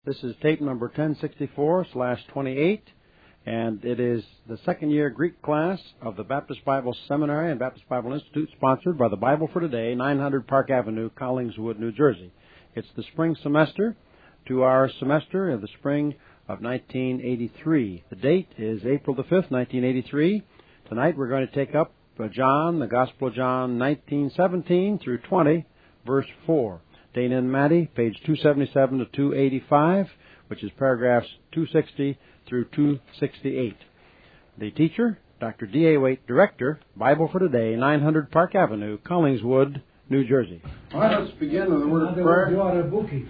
This is tape number 1064/28, and it is the second year Greek class of the Baptist Bible Seminary and Baptist Bible Institute, sponsored by the Bible for Today, 900 Park Avenue, Collingswood, New Jersey. It's the spring semester, 2-hour semester of the spring of 1983. The date is April the 5th, 1983. Tonight we're going to take up John, the Gospel of John, 19:17 through 20, verse 4. Dana and Matty, page 277 to 285, which is paragraphs 260 through 268. The teacher, Dr. D.A. Waite, Director, Bible for Today, 900 Park Avenue, Collingswood, New Jersey. All right, let's begin with a word of prayer. You are a bookie.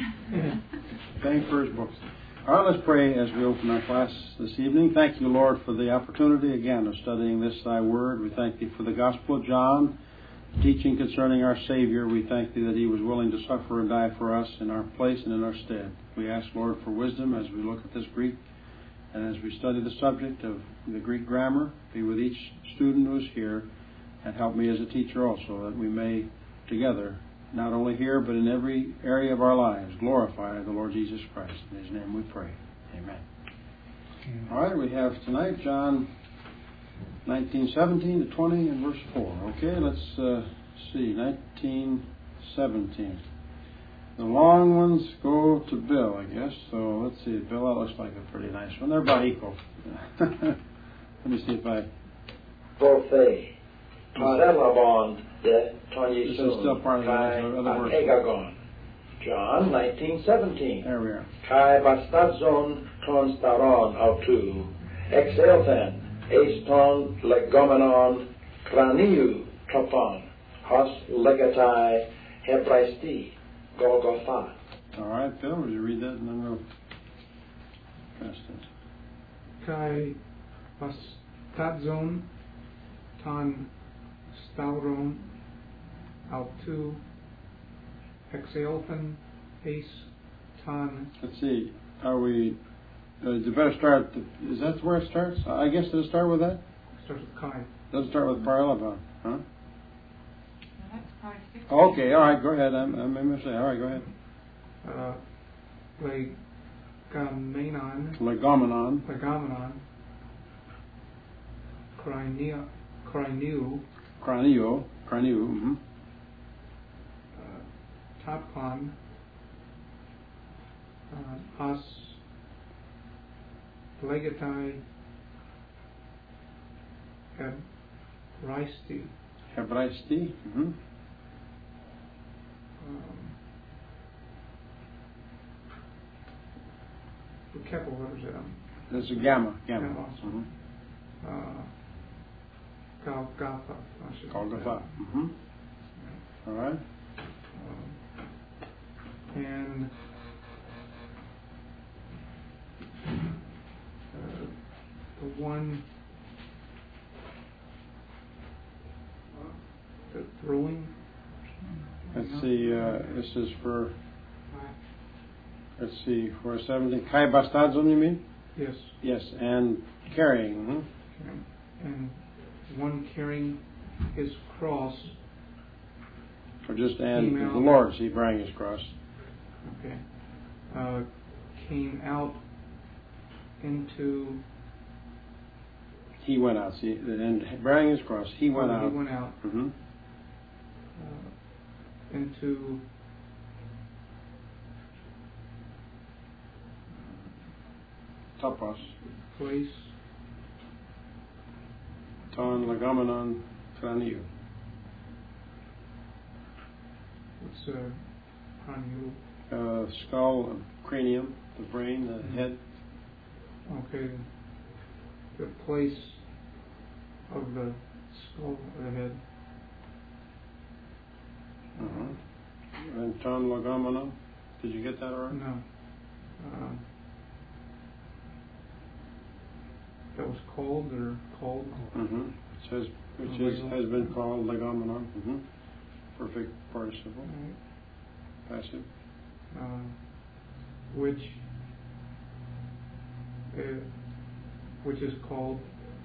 Thank for his books. All right, let's pray as we open our class this evening. Thank you, Lord, for the opportunity again of studying this thy word. We thank thee for the Gospel of John, teaching concerning our Savior. We thank thee that he was willing to suffer and die for us in our place and in our stead. We ask, Lord, for wisdom as we look at this Greek and as we study the subject of the Greek grammar. Be with each student who is here, and help me as a teacher also, that we may together, not only here but in every area of our lives, glorify the Lord Jesus Christ. In his name we pray. Amen. All right, we have tonight John 19:17 to 20 and verse 4. Okay, let's see. 19:17. The long ones go to Bill, I guess. So let's see. Bill, that looks like a pretty nice one. They're about equal. Let me see if I... Prophe. Parelabon de This is still part of the other words. Egagon. John 19:17. There we are. Kai bastazon ton staron autu. Exelthen. Eston legomenon craniu topon. Hos legatai hebraisti. Golgotha. All right, Bill, would you read that and then we'll pass this. Kai bastazon ton stauron autu. Exelthen es ton. Let's see. Are we... you better start... Is that where it starts? I guess does it start with that? It starts with Kai. Does it start with Paralabon? Huh? That's part 6. Okay, all right, go ahead. I made a mistake. All right, go ahead. Legomenon. Legomenon. Craniu. Mm-hmm. Topon. Hos legatai hebraisti. Hebraisti. Mm-hmm. What capital letters are them? That's a gamma. Mm-hmm. Golgotha. Golgotha. Mm-hmm. All right. And the one, the throwing. Let's see. This is for. Let's see. For 17. Kai bastazon, you mean? Yes. Yes, and carrying. Mm-hmm. And one carrying his cross. Or just and Female. the Lord, he bearing his cross. Okay. Came out into. He went out. See, and bearing his cross, he went out. He went out. Mm-hmm. Into. Topos. Place. Ton legomenon craniu. What's craniu? Skull, cranium, the brain, the head. Okay. The place of the skull or the head. Uh-huh. And ton legomenon. Did you get that all right? No. That was called or called? Mm-hmm. It says, has been called legomenon. Mm-hmm. Perfect participle. Right. Passive. Which is called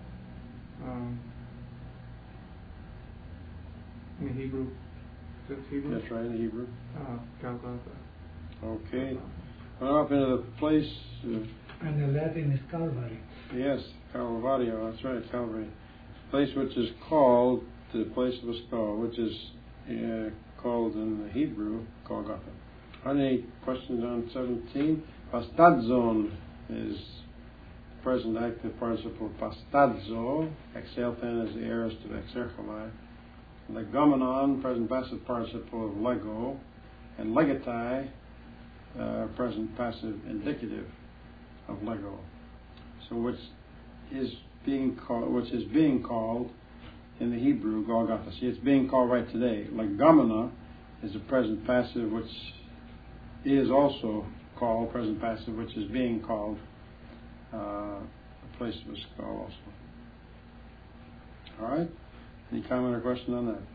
in Hebrew. Is that Hebrew? That's right, in Hebrew. Golgotha. Okay. Went up into the place. And the Latin is Calvary. Yes, Calvario. That's right, Calvary. Place which is called the place of the skull, which is called in the Hebrew Golgotha. Any questions on 17? Pastadzon is present active participle pastadzo. Exalthen is the aorist of exercholai. Legomenon, present passive participle of lego. And legatai, present passive indicative of lego. So which is being called in the Hebrew Golgotha. See, it's being called right today. Legomena is a present passive, which is also called present passive, which is being called the place of a skull also. All right. Any comment or question on that?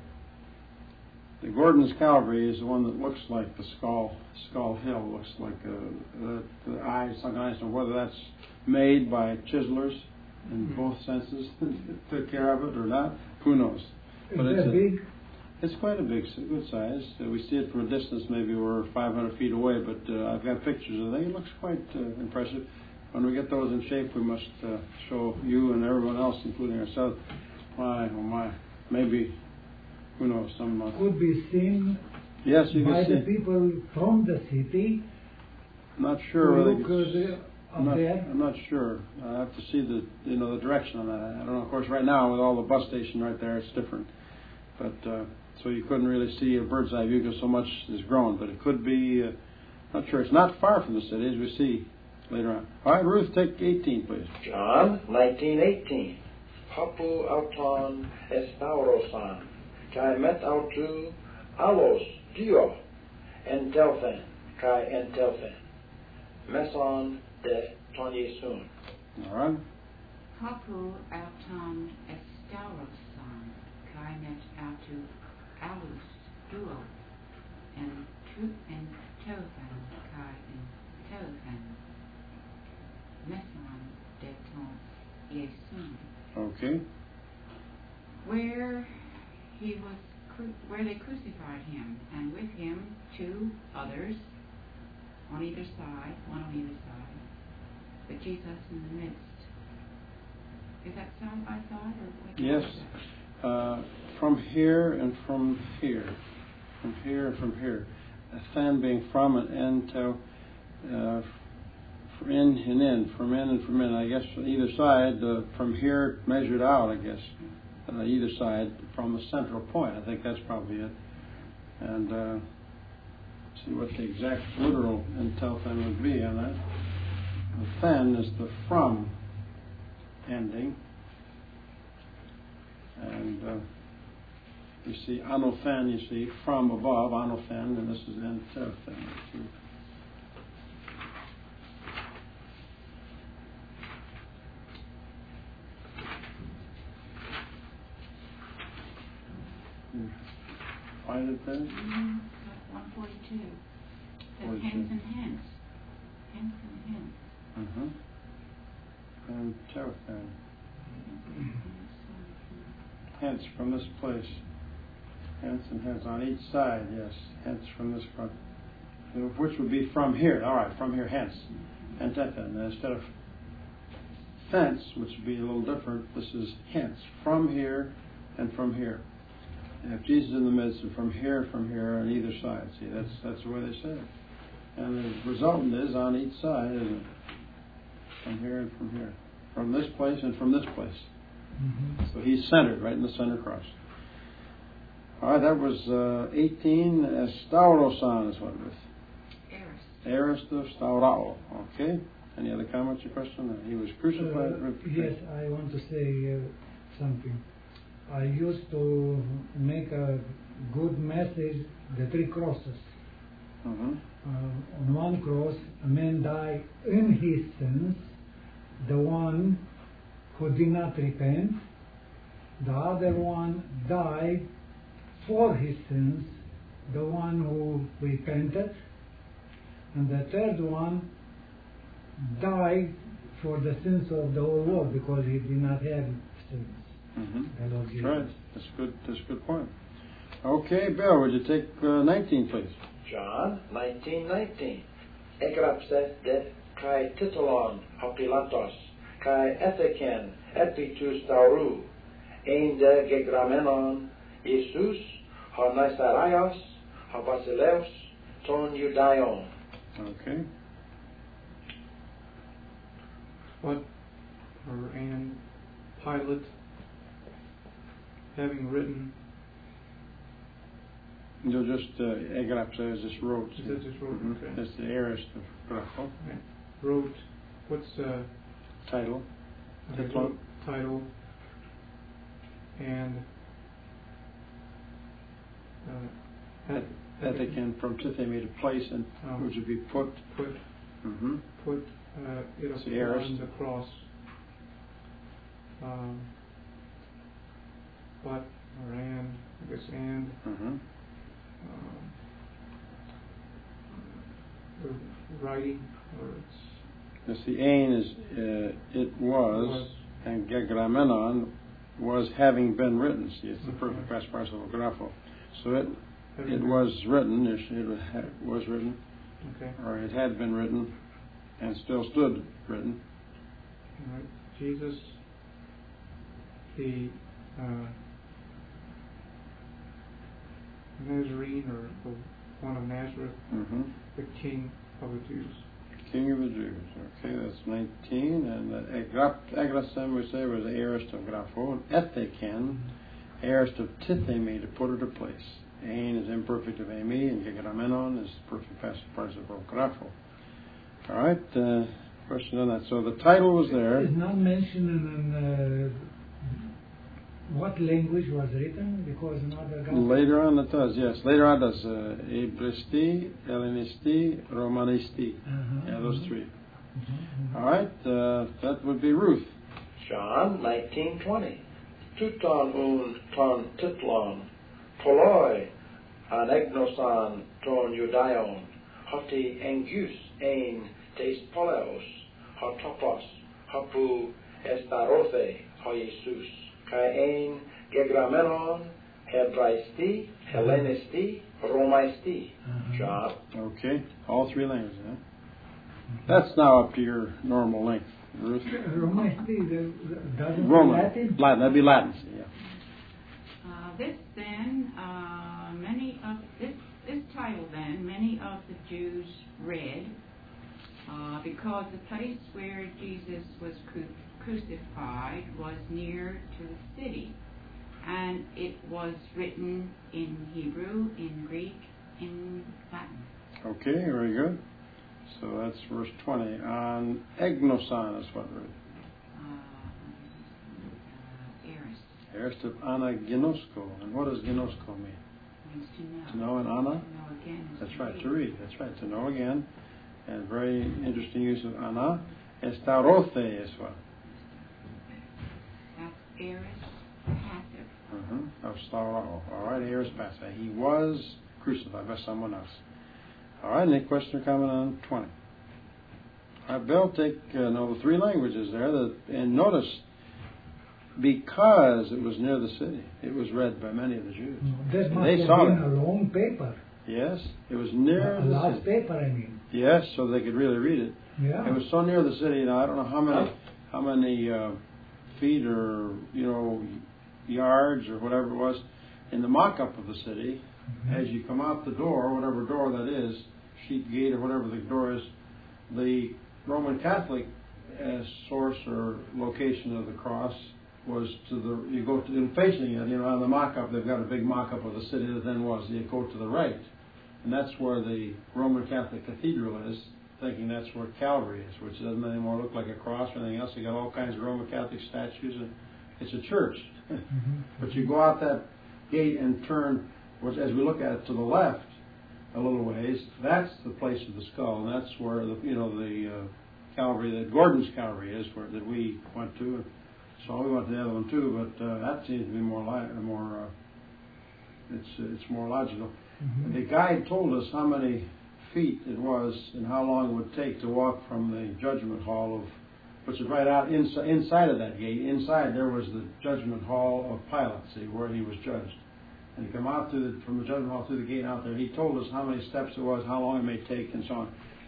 The Gordon's Calvary is the one that looks like the Skull Hill. Looks like the eyes, sunken eyes. And whether that's made by chiselers in both senses, took care of it or not, who knows? But is that big? It's quite a good size. We see it from a distance. Maybe we're 500 feet away, but I've got pictures of it. It looks quite impressive. When we get those in shape, we must show you and everyone else, including ourselves. My, oh my, maybe. Who knows? Some could be seen yes, you by can the see. people from the city. Not sure. I'm not sure. I have to see the direction on that. I don't know. Of course, right now with all the bus station right there, it's different. But so you couldn't really see a bird's eye view because so much is grown. But it could be. Not sure. It's not far from the city, as we see later on. All right, Ruth, take 18, please. John 19:18. Hapu auton estaurosan. Kai met autu alos dio entelfen kai entelfen meson de ton Yesun. All right. Hapu auton estaurosan, kai met autu alus duo, and tophan kai tophan meson de ton Yesun. Okay. Where they crucified him, and with him 2 others on either side, one on either side, but Jesus in the midst. Is that side by side or what? Yes. From here and from here. From here and from here. Then being from and end to in and in. From in and from in. I guess on either side, from here measured out, I guess. Either side from the central point. I think that's probably it. And see what the exact literal entelfen would be on that. The fen is the from ending. And you see anophen, you see from above, anophen, and this is entelfen. Find it then? 142. Says hence and hence. Hence and hence. And terafan. Hence from this place. Hence and hence on each side, yes. Hence from this front. Which would be from here. All right, from here, hence. And tethan. Instead of fence, which would be a little different, this is hence. From here and from here. And if Jesus is in the midst, and from here, on either side. See, that's the way they say it. And the resultant is on each side, isn't it? From here and from here. From this place and from this place. Mm-hmm. So he's centered, right in the center cross. All right, that was 18. Staurosan is what it was? Aorist of Staurao. Okay. Any other comments or questions? He was crucified. Yes, I want to say something. I used to make a good message, the 3 crosses. Mm-hmm. On one cross, a man died in his sins, the one who did not repent. The other one died for his sins, the one who repented. And the third one died for the sins of the whole world because he did not have sins. Mm-hmm. That's right. That's good. That's a good point. Okay, Bill, would you take 19, please? John 19:19. egrapset de kai titulon hopilatos, kai etheken epitus tauru, ein de gegramenon, Jesus, ha Naisaraios, ha Basileus, ton Judaion. Okay. And Pilate, having written, You'll just, egrapset just wrote. is that just wrote? Mhm. Okay. That's the aorist of grapho. Okay. Wrote, what's Title. okay, Title. wrote title and Etheken from tithemi to place, and which would be put. put Mm-hmm. put it It's the aorist. upon the cross. But or and I guess and Mm-hmm. the writing or it's Yes, the ain is it was, and gegramenon was having been written. See, it's the perfect past participle of grapho. So it was written. It was written, okay. or it had been written, and still stood written. All right. Jesus, the Nazarene or the one of Nazareth, Mm-hmm. the King of the Jews. King of the Jews. Okay, that's 19. And the agrasem, we say, was the aorist of grapho. And etheken, aorist of tithemi, to put her to place. Ain is imperfect of emi, and gegramenon is perfect past participle of grapho. All right, question on that. So the title was there. It's not mentioned in what language was written, because in other gospels. Later on it does, yes. Later on it does. Hebristi, Hellenisti, Romanisti. Yeah, those three. All right, that would be Ruth. John 19:20. Tuton un ton titlon, poloi anegnosan ton Judaion, hoti engus ein tes poleos, hotopos, hopu estarothe, ho Jesus, kai ein gegramenon, Hebraisti, Hellenisti, Romaisti. John. Okay, all three languages, huh? That's now up to your normal length, Ruth. Roman. Latin? Latin, that'd be Latin, yeah. This title then, many of the Jews read because the place where Jesus was crucified was near to the city, and it was written in Hebrew, in Greek, in Latin. Okay, very good. So that's verse 20. On egnosan is what, Ruth? Eris. Aorist of anaginosko. And what does ginosko mean? Means to know. To know and ana? To know again. is That's to right, read. to read. That's right, to know again. And very interesting use of ana. Estarothe is what? That's Eris passive. All right, aorist passive. He was crucified by someone else. All right, any question or comment on 20? All right, Bill, take the three languages there. And notice, because it was near the city, it was read by many of the Jews. That must They have saw been it. a long paper. Yes, it was near A the large city. paper, I mean. Yes, so they could really read it. Yeah. It was so near the city. Now I don't know how many feet or yards or whatever it was in the mock-up of the city. As you come out the door, whatever door that is, sheep gate or whatever the door is, the Roman Catholic source or location of the cross was you go to, in facing it, on the mock-up, they've got a big mock-up of the city that then was, you go to the right. And that's where the Roman Catholic Cathedral is, thinking that's where Calvary is, which doesn't anymore look like a cross or anything else. You got all kinds of Roman Catholic statues, and it's a church. But you go out that gate and turn, which, as we look at it to the left a little ways, that's the place of the skull, and that's where the Calvary, that Gordon's Calvary is, that we went to. And so we went to the other one too, but that seems to be it's more logical. The guide told us how many feet it was and how long it would take to walk from the judgment hall which is right out inside of that gate. Inside there was the judgment hall of Pilate, see, where he was judged. And you come out from the judgment hall through the gate out there. He told us how many steps it was, how long it may take, and so on.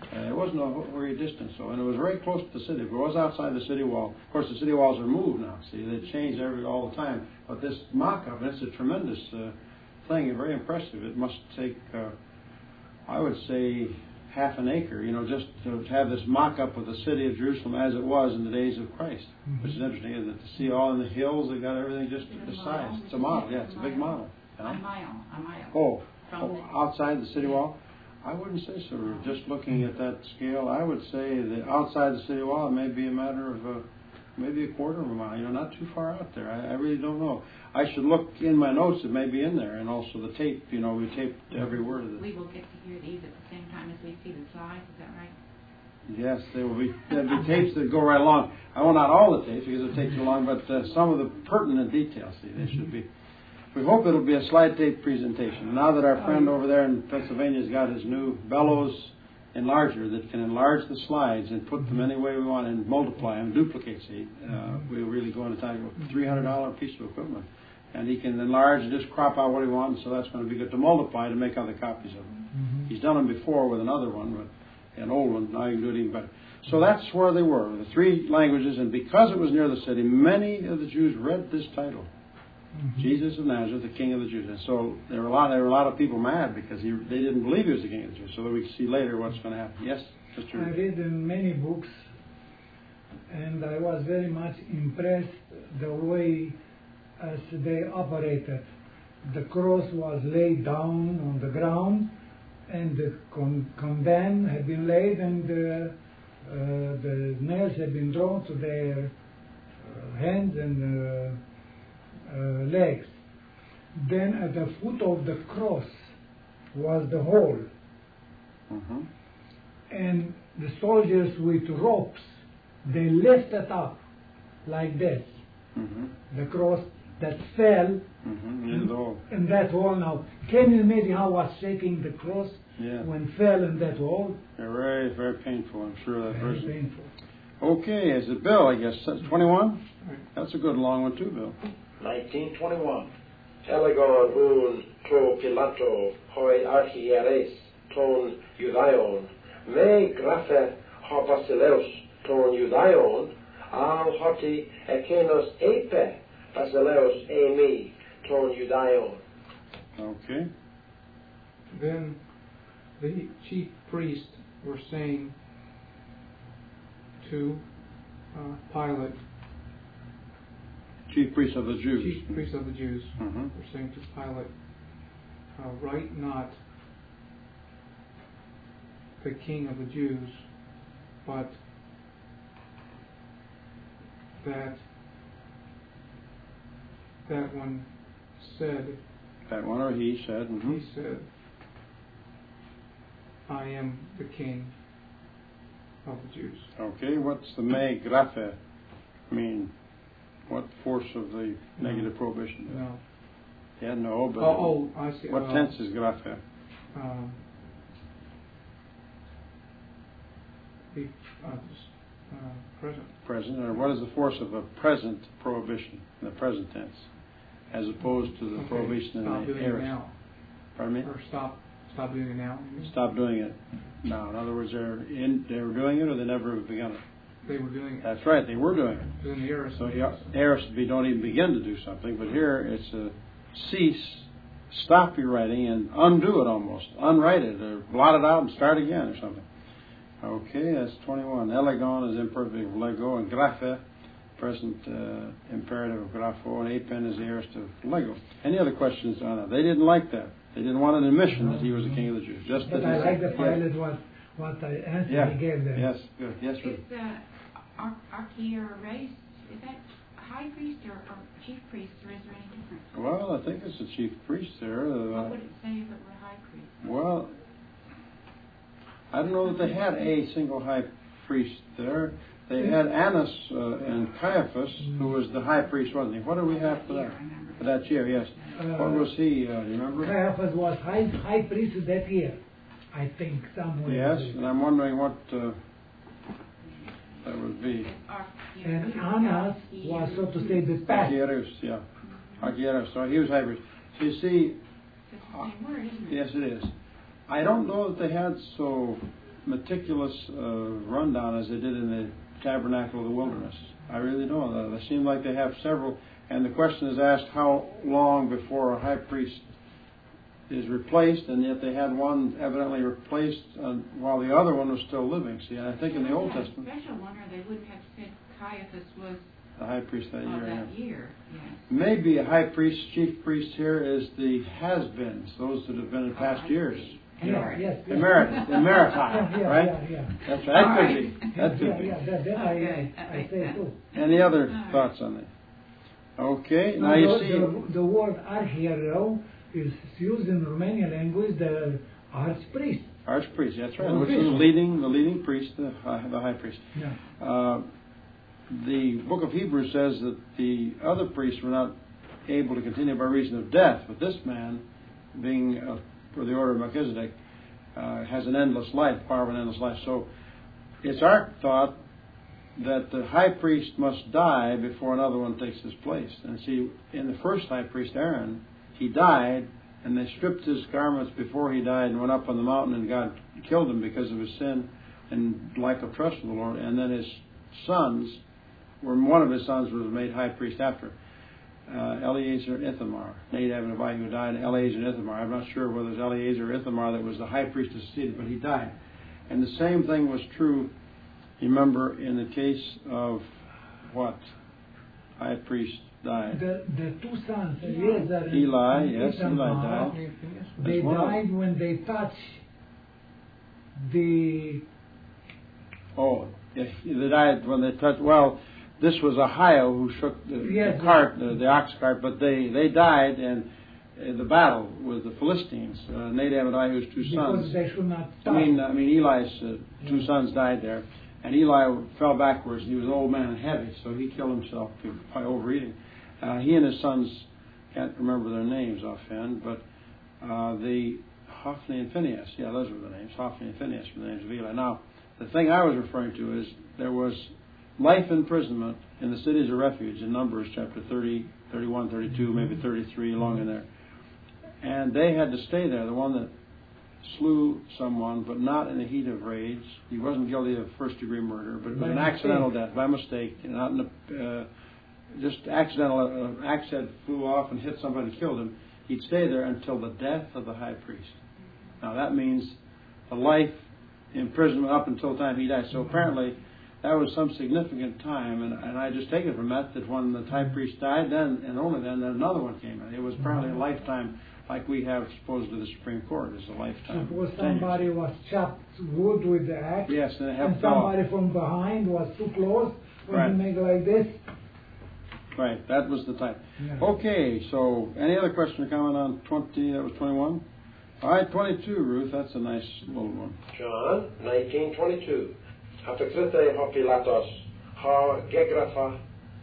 It wasn't a very distance, so, and it was very close to the city. If it was outside the city wall, of course, the city walls are moved now. See, they change all the time. But this mock-up, it's a tremendous thing, and very impressive. It must take, I would say, half an acre, just to have this mock-up of the city of Jerusalem as it was in the days of Christ, which is interesting, isn't it? To see all in the hills, they got everything just the size. It's a model, yeah, it's a big model. A mile. Oh, outside the city wall? I wouldn't say so. Just looking at that scale, I would say that outside the city wall, it may be a matter of maybe a quarter of a mile. Not too far out there. I really don't know. I should look in my notes. It may be in there, and also the tape. We taped every word of it. We will get to hear these at the same time as we see the slides. Is that right? Yes, there'll be tapes that go right along. I want not all the tapes because it takes too long, but some of the pertinent details. See, they should be. We hope it'll be a slide tape presentation. Now that our friend over there in Pennsylvania's got his new bellows enlarger that can enlarge the slides and put them any way we want and multiply them, duplicate. See, we'll really go into time with a $300 piece of equipment. And he can enlarge and just crop out what he wants, so that's going to be good to multiply to make other copies of them. He's done them before with another one, but an old one. Now you can do it even better. So that's where they were, the three languages, and because it was near the city, many of the Jews read this title. Jesus of Nazareth, the King of the Jews. And so there were a lot of people mad because they didn't believe he was the King of the Jews. So that we can see later what's going to happen. Yes, Sister. I read in many books, and I was very much impressed the way as they operated. The cross was laid down on the ground, and the condemned had been laid, and the nails had been drawn to their hands and legs. Then at the foot of the cross was the hole. And the soldiers with ropes, they lifted up like this. The cross that fell in that hole. Now, can you imagine how was shaking the cross when fell in that hole? Very, very painful, I'm sure. Very painful. Okay, is it Bill, I guess? 21? That's a good long one too, Bill. 1921. Elegon un to Pilato hoi archieres ton Judaion me graphe ha basileus ton Judaion al hoti ekenos epe basileus emi ton Judaion. Okay. Then the chief priests were saying to Pilate, Chief priest of the Jews. Chief priest of the Jews, were saying to Pilate, write not the King of the Jews, but that one said. That one, or he said. He said, I am the King of the Jews. Okay, what's the me graphe mean? What force of the negative prohibition? No. Yeah, no, but I see. What tense is graphe? The present. Present, or what is the force of a present prohibition in the present tense, as opposed to the prohibition in stop the doing aorist? it now. Pardon me? Or stop doing it now. Stop doing it now. In other words, they were doing it, or they never begun it. They were doing it. That's right, they were doing it. In the aorist. So aorist would be don't even begin to do something, but here it's a cease, stop your writing and undo it almost, unwrite it, or blot it out and start again or something. Okay, that's 21. Elegon is imperfect of lego, and graphe, present imperative of grapho, and apen is the aorist of lego. Any other questions on that? They didn't like that. They didn't want an admission that he was the King of the Jews. Just but I like the Pilate what I answered he gave them. Yes, good. Yes, Is Archieres, is that high priest or chief priest, or is there any difference? Well, I think it's the chief priest there. What would it say if it were high priest? Well, I don't know that they had a single high priest there. They had Annas and Caiaphas, who was the high priest, wasn't he? What do we have for that? For that year, yes. What was he? Do you remember? Caiaphas was high priest that year, I think, somewhere. Yes, and I'm wondering what that would be. And Annas was, so to say, the pastor. Archieros, yeah. Archieros. So he was high priest. So you see, It's the same word, isn't it? yes, it is. I don't know that they had so meticulous rundown as they did in the Tabernacle of the Wilderness. I really don't. They seem like they have several. And the question is asked, how long before a high priest is replaced? And yet they had one evidently replaced while the other one was still living. See, and I think in the Old Testament, special wonder they wouldn't have said Caiaphas was the high priest that year. that year. Yes. Maybe a high priest, chief priest here is the has-beens, those that have been in past years. Yes. Emeritus, right? Yeah. That's right. That could be. That could be. That I say too. Any other thoughts on that? Okay. Now you see the word archiereu is used in Romanian language, the archpriest. Archpriest, that's right. Which is the leading priest, the high priest. Yeah. The book of Hebrews says that the other priests were not able to continue by reason of death, but this man, being for the order of Melchizedek, has an endless life, power of an endless life. So it's our thought that the high priest must die before another one takes his place. And see, in the first high priest, Aaron, he died, and they stripped his garments before he died and went up on the mountain, and God killed him because of his sin and lack of trust in the Lord. And then his sons, one of his sons was made high priest after. Eleazar and Ithamar. Nadab and Abihu died, Eleazar and Ithamar. I'm not sure whether it was Eleazar or Ithamar that was the high priest that succeeded, but he died. And the same thing was true, remember, in the case of what? High priest died. The two sons, Eleazar and Eli, yes, Ithamar, Eli died. they died when they touched the... Oh, yes, they died when they touched... Well, this was Ahio who shook the cart, the ox cart, but they died in the battle with the Philistines. Nadab and Abihu's two sons. Because they should not touch. I mean, Eli's two sons died there, and Eli fell backwards. He was an old man and heavy, so he killed himself by overeating. He and his sons, can't remember their names offhand, but the Hophni and Phinehas, those were the names. Hophni and Phinehas were the names of Eli. Now, the thing I was referring to is there was life imprisonment in the cities of refuge in Numbers chapter 30, 31, 32, maybe 33, along in there. And they had to stay there. The one that slew someone, but not in the heat of rage. He wasn't guilty of first-degree murder, but it was an accidental death, by mistake, not in just accidental. An axe head flew off and hit somebody and killed him. He'd stay there until the death of the high priest. Now that means the life imprisonment up until the time he died. So apparently that was some significant time, and I just take it from that when the high priest died, then and only then another one came in. It was apparently a lifetime, like we have supposedly the Supreme Court is a lifetime. Suppose somebody was chopped wood with the axe, yes, and somebody from behind was too close when he make like this. Right, that was the type. Yeah. Okay, so any other question or comment on 20? That was 21. All right, 22, Ruth. That's a nice little one. John 19:22. Apexite ha Pilatos, ha gegrapha.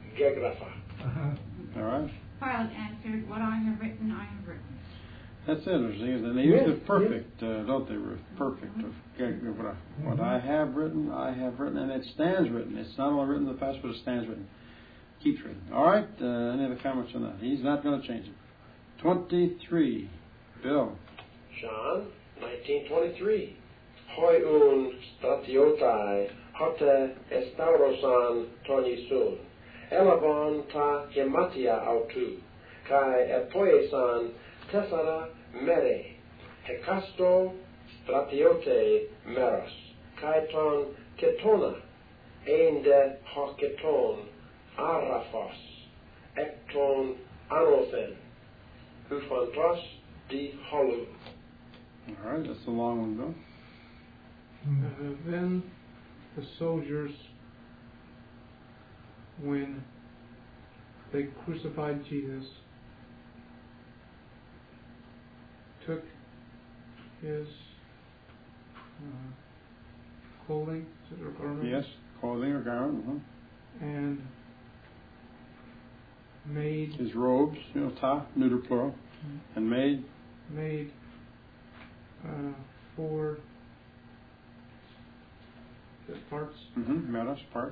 All right. Pilate answered, "What I have written, I have written." That's interesting, isn't it? They use the perfect, don't they, Ruth? Perfect. What I have written, and it stands written. It's not only written in the past, but it stands written. Keeps written. All right. Any other comments on that? He's not going to change it. 23. Bill. John 19:23. Hoi un stratiotai hote estaurosan tonisun. Elabon ta gematia autu. Kai epoesan tesara mere. Hekasto stratiote meros. Kai ton ketona. Einde ha keton araphos. Ekton anothen. Hufantos di holu. All right, that's a long one, Bill. Then the soldiers, when they crucified Jesus, took his clothing, or garment? Yes, clothing or garment. And made his robes, ta, neuter plural, and made 4 parts. Meros, parts.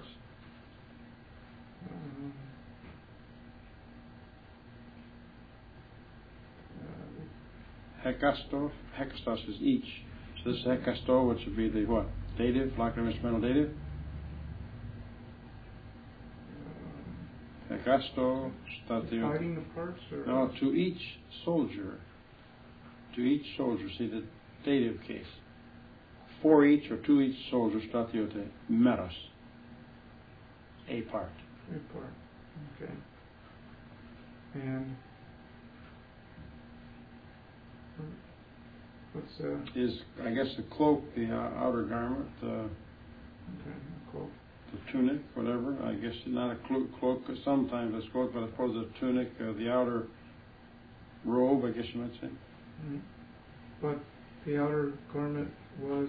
Hekastos is each. This hekasto, which would be the what? Dative, locative instrumental dative. Hekasto, statio. Fighting the parts, or No, to each soldier. To each soldier. See the dative case. For each or to each soldier, statiote, meros. A part. a part? Okay. And what's Is, I guess, the cloak, the outer garment, okay? Cool. the tunic, whatever. I guess not a cloak, sometimes it's cloak, but I suppose the tunic, the outer robe, I guess you might say. Mm-hmm. But the outer garment was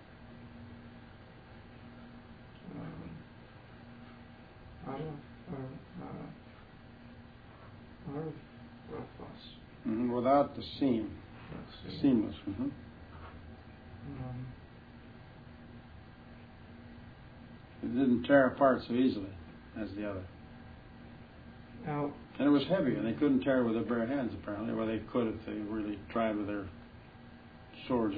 out of Raphos. Without the seam. Let's see. Seamless. It didn't tear apart so easily as the other. Out. And it was heavy, and they couldn't tear it with their bare hands, apparently. Well, they could if they really tried with their swords.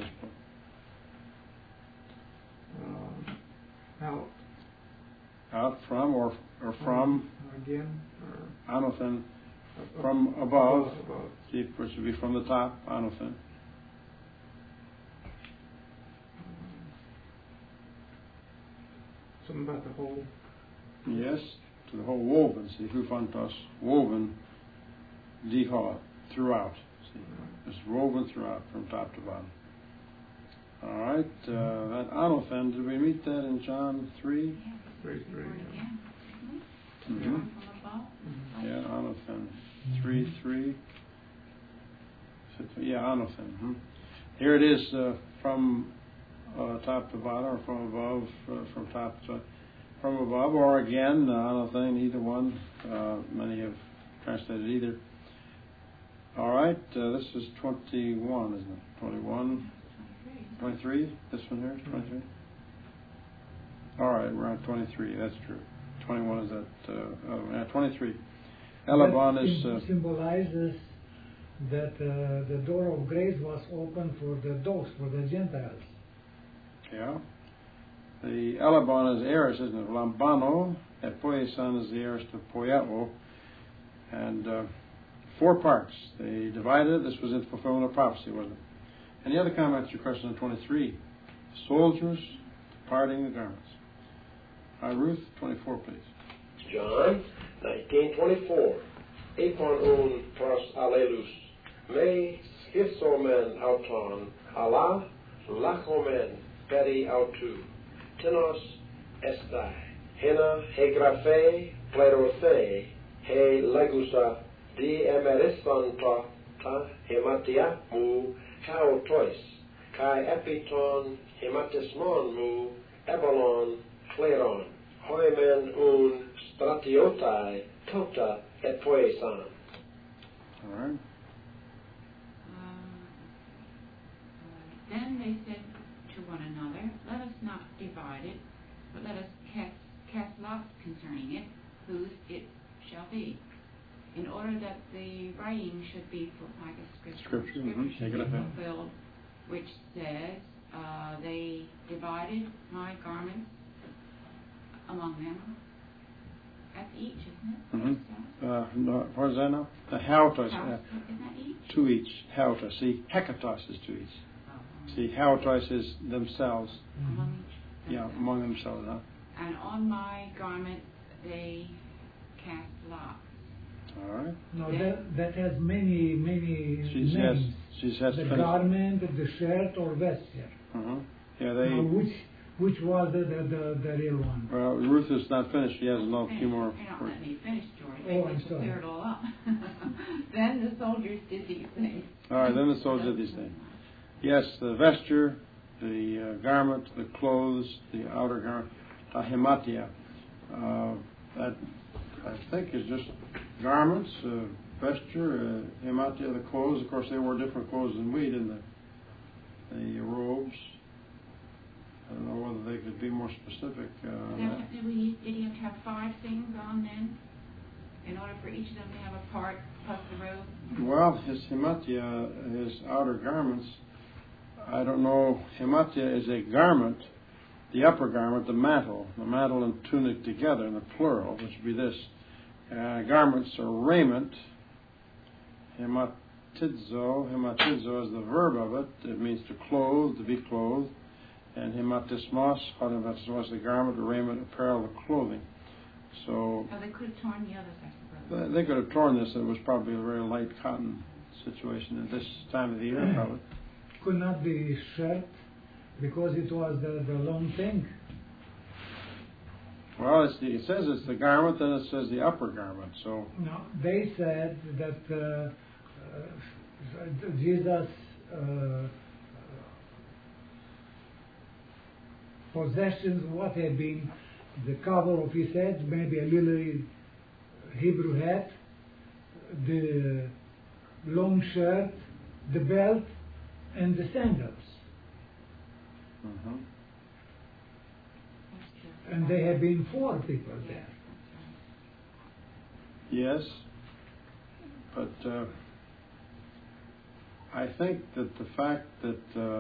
Out. Out from, or from, again, or anothen, from above. Above. See, which would be from the top, anothen. Something about the whole. Yes, to the whole woven. See, hufantos, woven, diha, throughout. See, it's woven throughout, from top to bottom. All right, that anothen, did we meet that in John 3? 3. Mm-hmm. Yeah, anothen. 3:3. Yeah, anothen. Here it is from top to bottom, or from above, from top to from above, or again, anothen, either one. Many have translated either. All right, this is 21, isn't it? 21. 23? This one here, 23? All right, we're on 23, that's true. 21 is that, 23. Elabon is... symbolizes that the door of grace was open for the dogs, for the Gentiles. Yeah. The Elabon is Eris, isn't it? Lambano, et poiesan is the Eris to poiao. And 4 parts. They divided. This was in fulfillment of prophecy, wasn't it? Any other comments or questions on 23? Soldiers parting the garments. Ruth, 24, please. John 19:24. Epon un pros allelus. Me schizomen auton. Allah lachomen peri autu. Tenos estai. Hena hegrafe plerothe. He legusa di emerisanta ta hematia mu kaotois. Kai epiton hematismon mu ebalon kleron. Hoimen un stratiotai tota et poesan. All right. Then they said to one another, let us not divide it, but let us cast lots concerning it, whose it shall be, in order that the writing should be like a scripture should be fulfilled, which says, they divided my garments among them. That's each, isn't it? No, what is that now? The hautos. Isn't that each? To each. Hautos. See, hekatos is to each. See, hautos is themselves. Among each. Yeah, among themselves. Huh? And on my garment they cast lots. All right. No, that has many names. She has the garment, the shirt, or vesture. Yeah, they. Now, which was the real one? Well, Ruth is not finished. She has a few more. They don't let me finish, George. Oh, I'm They sorry. clear it all up. Then the soldiers did these things. All right, then the soldiers did these things. Yes, the vesture, the garment, the clothes, the outer garment, tahematia. That I think is just garments, vesture, hematia, the clothes. Of course, they wore different clothes than we did. The robes. I don't know whether they could be more specific. Did he have to have 5 things on then, in order for each of them to have a part plus the robe? Well, his hematia, his outer garments, I don't know, hematia is a garment, the upper garment, the mantle and tunic together in the plural, which would be this. Garments or raiment. Hematizo is the verb of it. It means to clothe, to be clothed. And hematismos, is the garment, the raiment, apparel, the clothing. So they could have torn the others, I suppose. they could have torn this. It was probably a very light cotton situation at this time of the year, probably. Could not be shirt because it was the long thing. Well, it says it's the garment, then it says the upper garment. So no, they said that Jesus' possessions, what had been the cover of his head, maybe a little Hebrew hat, the long shirt, the belt, and the sandals. Mm-hmm. And there had been 4 people there. Yes, but I think that the fact that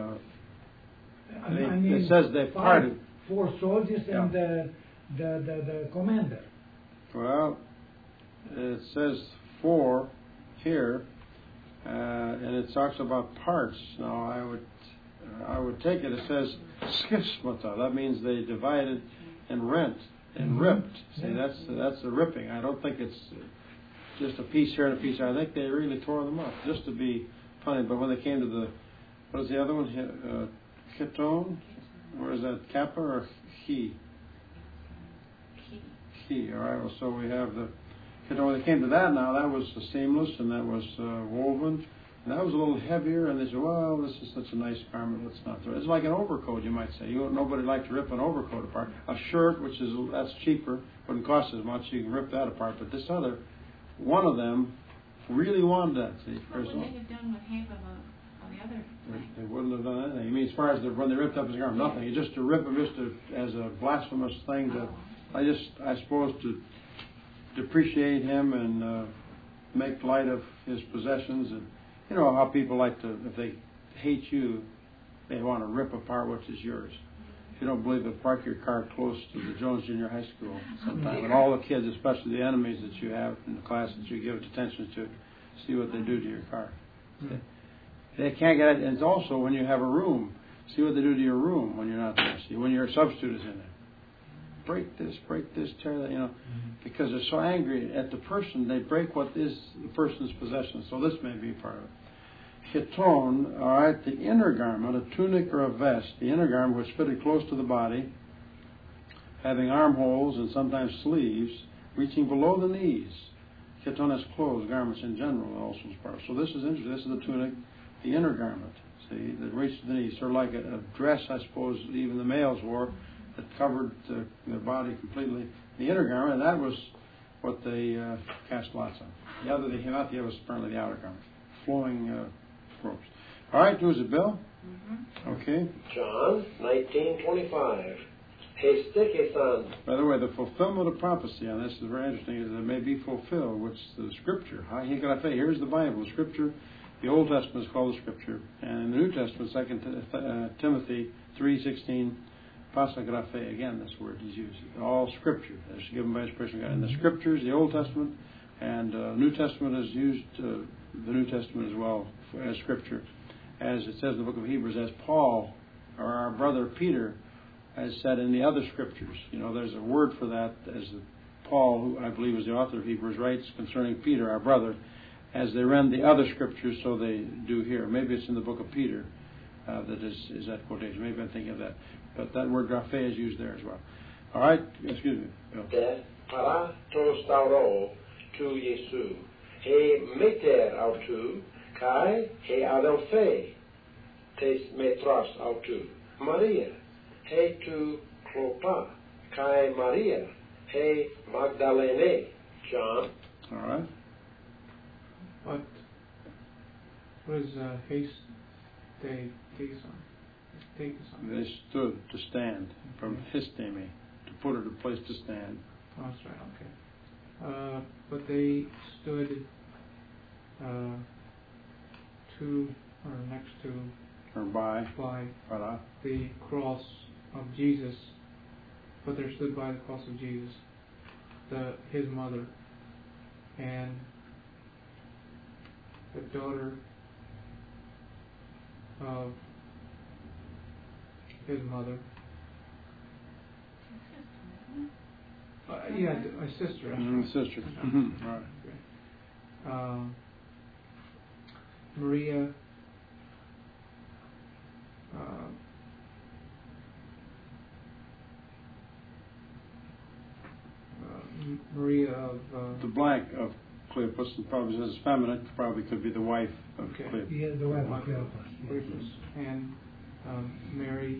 it says they parted. 4 soldiers and the commander. Well, it says 4 here, and it talks about parts. Now, I would take it. It says schismata. That means they divided and rent and ripped. See, that's the ripping. I don't think it's just a piece here and a piece there. I think they really tore them up just to be funny. But when they came to the, what is the other one? Ketone? Or is that kappa or chi? Chi. All right. Well, so we have the ketone. When they came to that now, that was seamless and that was woven. And that was a little heavier, and they said, well, this is such a nice garment, let's not throw it. It's like an overcoat, you might say. Nobody likes to rip an overcoat apart. A shirt, that's cheaper, wouldn't cost as much, you can rip that apart. But this other, one of them really wanted that. See, what would they have done with half of the other thing? They wouldn't have done anything. You mean as far as when they ripped up his garment? Nothing. Just to rip him as a blasphemous thing. I suppose to depreciate him and make light of his possessions. And you know how people like to, if they hate you, they want to rip apart what is yours. If you don't believe it, park your car close to the Jones Junior High School sometime. And all the kids, especially the enemies that you have in the class that you give attention to, see what they do to your car. Mm-hmm. They can't get it. And it's also when you have a room, see what they do to your room when you're not there. See, when your substitute is in there. Break this, tear that, because they're so angry at the person, they break what is the person's possession. So this may be part of it. Chiton, all right, the inner garment, a tunic or a vest, the inner garment which fitted close to the body, having armholes and sometimes sleeves, reaching below the knees. Chiton has clothes, garments in general also is part of it. So this is interesting. This is the tunic, the inner garment, see, that reaches the knees, sort of like a dress, I suppose, even the males wore, that covered their body completely. The inner garment, and that was what they cast lots on. The other, the hematia, was apparently the outer garment. Flowing ropes. All right, who is it, Bill? Mm-hmm. Okay. John 19:25. Hestekesan. By the way, the fulfillment of prophecy on this is very interesting, is that it may be fulfilled, which the Scripture. Here's the Bible. The Scripture, the Old Testament is called the Scripture. And in the New Testament, 2 Timothy 3:16, Pasagraphe, again, this word is used. All Scripture is given by inspiration of God. And the Scriptures, the Old Testament, and New Testament is used, the New Testament as well, as Scripture. As it says in the book of Hebrews, as Paul, or our brother Peter, has said in the other Scriptures. There's a word for that, as Paul, who I believe is the author of Hebrews, writes concerning Peter, our brother, as they read the other Scriptures, so they do here. Maybe it's in the book of Peter that is that quotation. Maybe I'm thinking of that. But that word graphe is used there as well. All right, excuse me, Bill. Para tostauro to Yesu. He meter autu, kai he adelphe, tes metros autu. Maria, he tu clopa, kai Maria, he Magdalene. John. All right. What is haste? They stood to stand, from histemi, to put it in place to stand. Oh, that's right, okay. But they stood next to or by para. the cross of Jesus, but there stood by the cross of Jesus his mother and the daughter of his mother. A sister. Sister. Right. Maria. Maria of the blank of Cleopas, and probably says feminine, probably could be the wife of Cleopas. Yes, the wife of Cleopas. And Mary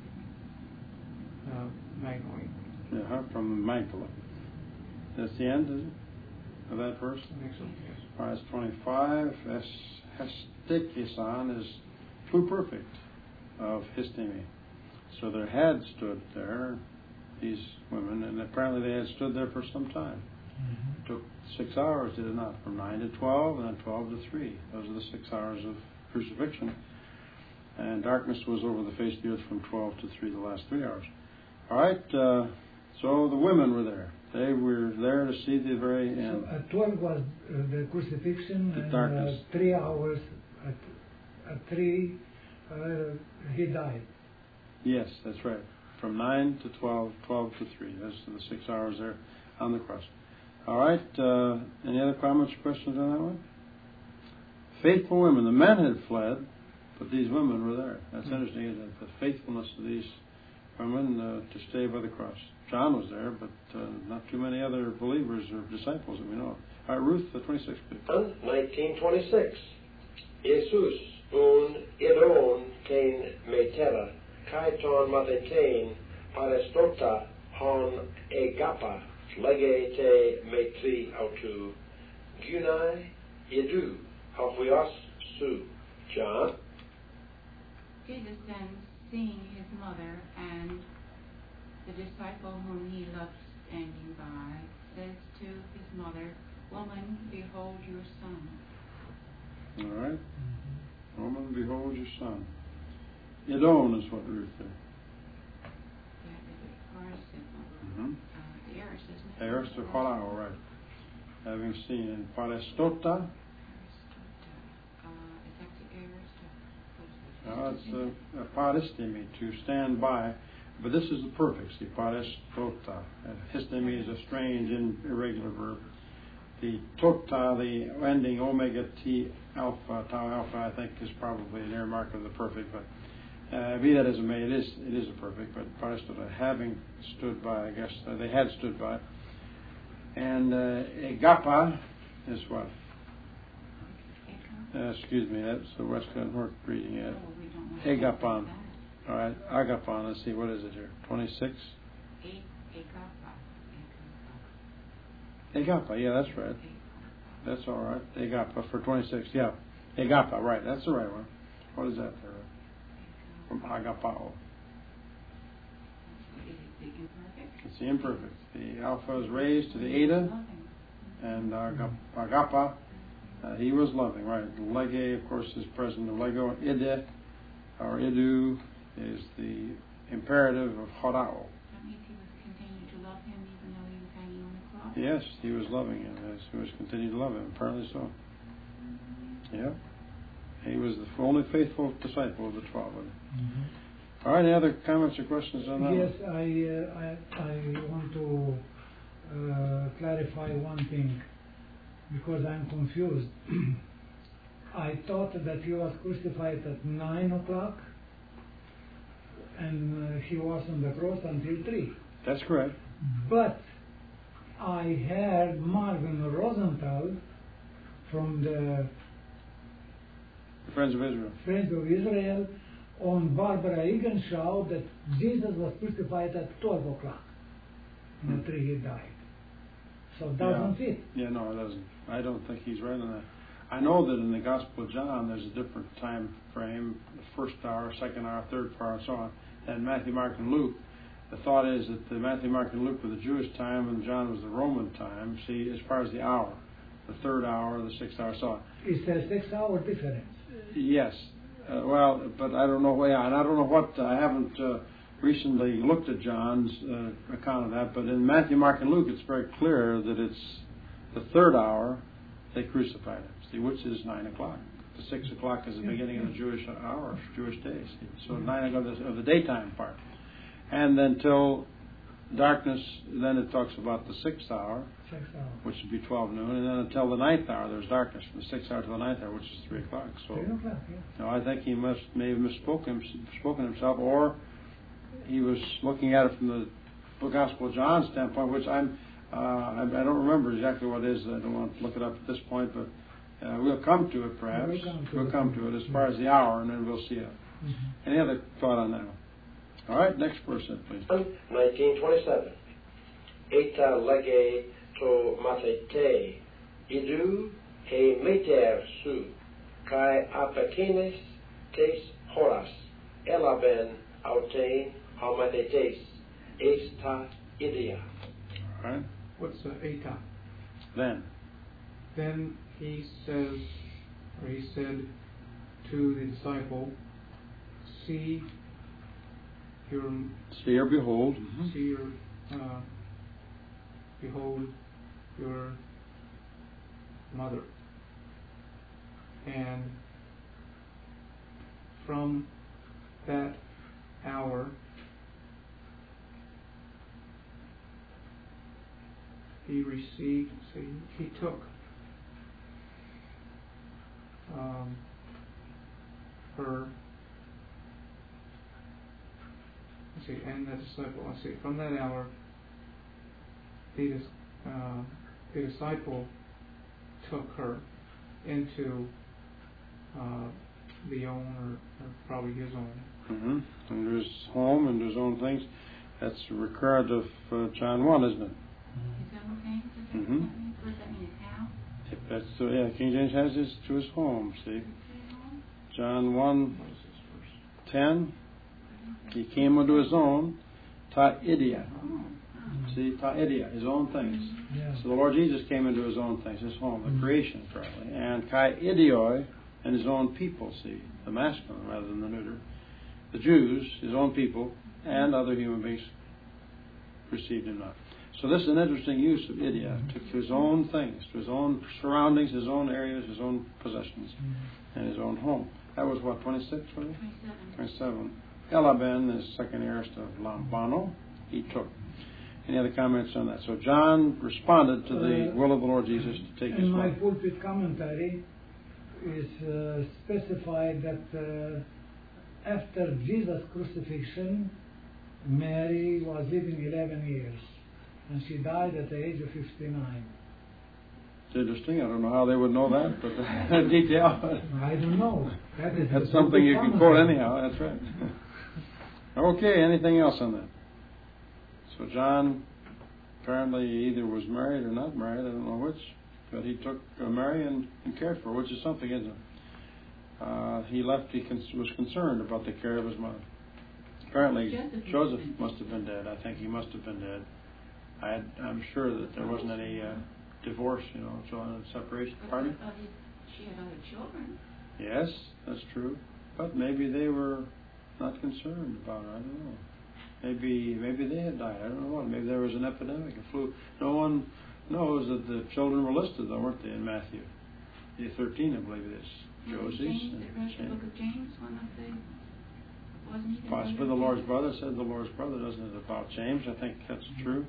Magdalene. Yeah, from Magdala. That's the end, is it, of that verse? I think so, yes. All right, it's 25. Hestikison is pluperfect of histemi. So there had stood there, these women, and apparently they had stood there for some time. It took 6 hours, did it not? From 9 to 12, and then 12 to 3. Those are the 6 hours of crucifixion. And darkness was over the face of the earth from 12 to 3, the last 3 hours. All right, so the women were there. They were there to see the very end. So at 12 was the crucifixion, the and darkness. 3 hours, at 3 he died. Yes, that's right. From 9 to 12, 12 to 3. Those are the 6 hours there on the cross. All right, any other comments or questions on that one? Faithful women. The men had fled, but these women were there. That's interesting, isn't it? The faithfulness of these women to stay by the cross. John was there, but not too many other believers or disciples that we know of. All right, Ruth, the 26th, please. 1926. Jesus un idon tein metera, kaiton mathetein parestota hon egapa, lege te metri autu, gunai idu, hafuios su. John? Jesus then, seeing his mother and the disciple whom he loved standing by, says to his mother, "Woman, behold your son." All right. Woman, behold your son. Idon is what Ruth said. Yeah, the participle. Mm-hmm. The aorist, isn't it? Aorist or parao, right. Having seen in parestota. Is that the aorist? It's a paristemi, to stand by. But this is the perfect. See, parestota. Histemi is a strange, irregular verb. The tota, the ending omega t alpha, tau alpha, I think is probably an earmark of the perfect. But be that as it may, it is a perfect. But parestota, having stood by, I guess they had stood by. And agapa is what? Excuse me, that's the Westcott North reading it. Agapon. All right, agapon. Let's see, what is it here? 26? Agapa, yeah, that's right. That's all right. Agapa for 26, yeah. Agapa, right, that's the right one. What is that there? From agapao. It's the imperfect. The alpha is raised to the eta, and agapa, he was loving, right. Lege, of course, is present. The lego, ide, or idu, is the imperative of horao. That means he was continuing to love him even though he was hanging on the cross? Yes, he was loving him. Yes, he was continuing to love him. Apparently so. Yeah. He was the only faithful disciple of the 12. Mm-hmm. All right, any other comments or questions on that? Yes, I want to clarify one thing, because I'm confused. I thought that he was crucified at 9 o'clock, and he was on the cross until 3. That's correct. But I heard Marvin Rosenthal from the Friends of Israel on Barbara Eganschau that Jesus was crucified at 12 o'clock. And at 3 he died. So it doesn't fit. Yeah, no, it doesn't. I don't think he's right on that. I know that in the Gospel of John there's a different time frame, the first hour, second hour, third hour, and so on, than Matthew, Mark, and Luke. The thought is that the Matthew, Mark, and Luke were the Jewish time and John was the Roman time. See, as far as the hour, the third hour, the 6th hour, so on. It's a 6 hour difference. Yes. well, but I don't know. Yeah, and I don't know what. I haven't recently looked at John's account of that. But in Matthew, Mark, and Luke, it's very clear that it's the third hour they crucified him. See, which is 9 o'clock. The 6 o'clock is the beginning of the Jewish hour, Jewish day. See? So 9 o'clock of the daytime part, and then till darkness. Then it talks about the 6th hour, which would be 12 noon, and then until the 9th hour there's darkness from the 6th hour to the 9th hour, which is 3 o'clock. So, 3 o'clock, yeah. no, I think he may have spoken himself, or he was looking at it from the Gospel of John's standpoint, which I don't remember exactly what it is. I don't want to look it up at this point, but we'll come to it perhaps. We'll come to it as far as the hour, and then we'll see it. Mm-hmm. Any other thought on that? All right, next person, please. 1927. Eta lege to matete, idu he meter su, kai apetines tes horas, elaben autein haumatetes, esta idea. All right. What's eta? Then he says, or he said to the disciple, see or behold. Mm-hmm. See behold your mother. And from that hour, he took her. And the disciple. From that hour, the disciple took her into the own, or probably his own. Mm-hmm. And his home and his own things. That's a record of John 1, isn't it? His own things? Mm-hmm. What does that mean, his house? If that's King James has his to his home. See, John 1:10. He came unto his own, ta idia. See, ta idia, his own things. Yeah. So the Lord Jesus came into his own things, his home, the creation, apparently. And kai idioi, and his own people, see, the masculine rather than the neuter. The Jews, his own people, and other human beings received him not. So this is an interesting use of idia, to his own things, to his own surroundings, his own areas, his own possessions, and his own home. That was what, 26, was it? 27. Elaben is second aorist of lambano. He took. Any other comments on that? So John responded to the will of the Lord Jesus to take his in my life. pulpit commentary is specified that after Jesus' crucifixion, Mary was living 11 years, and she died at the age of 59. It's interesting. I don't know how they would know that, but detail. I don't know. That's something you can quote anyhow. That's right. Okay, anything else on that? So John apparently either was married or not married, I don't know which, but he took Mary and cared for her, which is something, isn't it? He left, was concerned about the care of his mother. Apparently Joseph must have been dead. I think he must have been dead. I'm sure that there wasn't any divorce, separation. Pardon? She had other children. Yes, that's true. But maybe they were not concerned about it. I don't know. Maybe they had died. I don't know what. Maybe there was an epidemic, a flu. No one knows that the children were listed, though, weren't they, in Matthew 13, I believe it is. Joseph and James. The book of James, one of the. Wasn't he? Possibly the Lord's brother said the Lord's brother, doesn't it, about James? I think that's true.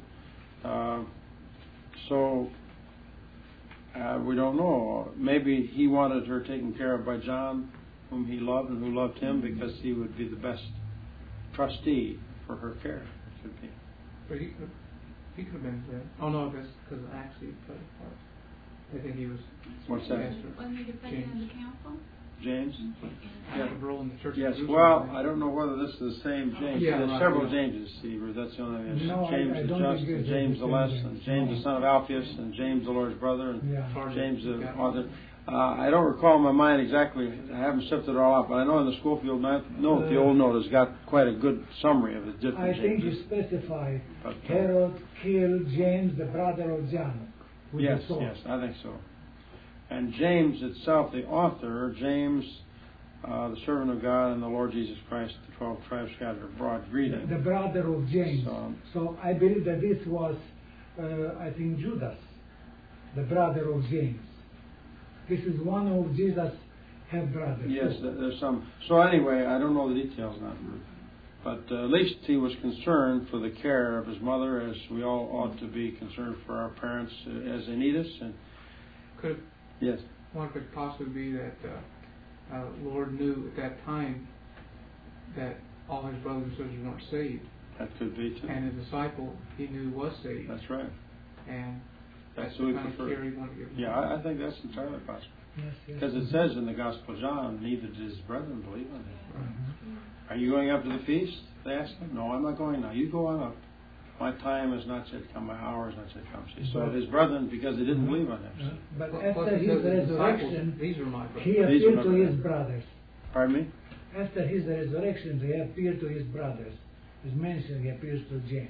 We don't know. Maybe he wanted her taken care of by John, whom he loved and who loved him, because he would be the best trustee for her care. Could be. But he could have been dead. Oh no, that's because Acts he cut it apart. I think he was. What's that? Wasn't he the president of the council? James? Yeah, the role in the church. Yes. Well, I don't know whether this is the same James. Yeah, There's right, several yeah. Jameses. See, that's the only thing. No, James I the don't Just, agree and with James the the Less, same and James. James the son of Alphaeus, and James the Lord's brother, and Yeah. James the author. I don't recall in my mind exactly. I haven't sifted it all out, but I know in the Schofield note, the old note has got quite a good summary of the different I think Jameses. you specify But, Herod killed James, the brother of John. With yes, I think so. And James itself, the author, James, the servant of God and the Lord Jesus Christ, the 12 tribes scattered abroad, greeting. The brother of James. So- So I believe that this was, I think, Judas, the brother of James. This is one of Jesus' half-brothers. Yes, there's some. So anyway, I don't know the details now, but at least he was concerned for the care of his mother, as we all ought to be concerned for our parents as they need us. And yes, One could possibly be that Lord knew at that time that all his brothers and sisters weren't saved, that could be too. and the disciple he knew was saved, That's right. and That's the what we kind of prefer. care he wanted to give them. Yeah, I think that's entirely possible. Yes, yes. Because it says in the Gospel of John, neither did his brethren believe on him. Mhm. Are you going up to the feast? They asked him. No, I'm not going now. You go on up. My time has not yet come. My hour has not yet come. See, so his brethren, because they didn't believe on him. But Plus after it his says the disciples, resurrection, these are my brothers. he These are appeared my to his brothers. brothers. Pardon me? After his resurrection, he appeared to his brothers. As mentioned, he appears to James.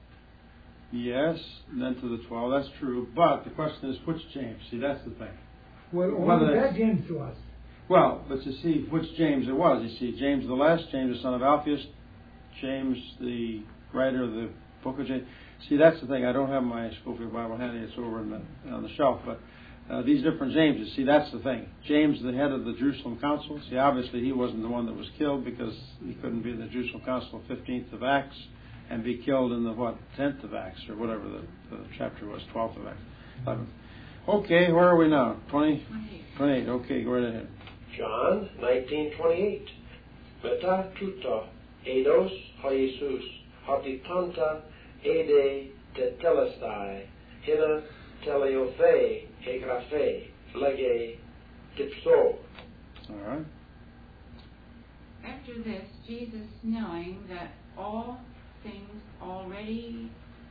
Yes, and then to the 12. That's true. But the question is, which James? See, that's the thing. Well, Whether only that's- that James was. Well, but to see which James it was. You see, James the last, James the son of Alphaeus, James the writer of the book of James. See, that's the thing. I don't have my Schofield Bible handy. It's over on the shelf. But these different Jameses, see, that's the thing. James, the head of the Jerusalem Council. See, obviously he wasn't the one that was killed because he couldn't be in the Jerusalem Council 15th of Acts and be killed in the, 10th of Acts or whatever the chapter was, 12th of Acts, 11th. Okay, where are we now? 28. Okay, go right ahead. John 19:28. Meta tuta eidos ha Jesus hatitanta ede tetelestai hina teleothe hegraphe lege dipso. All right. After this, Jesus, knowing that all things already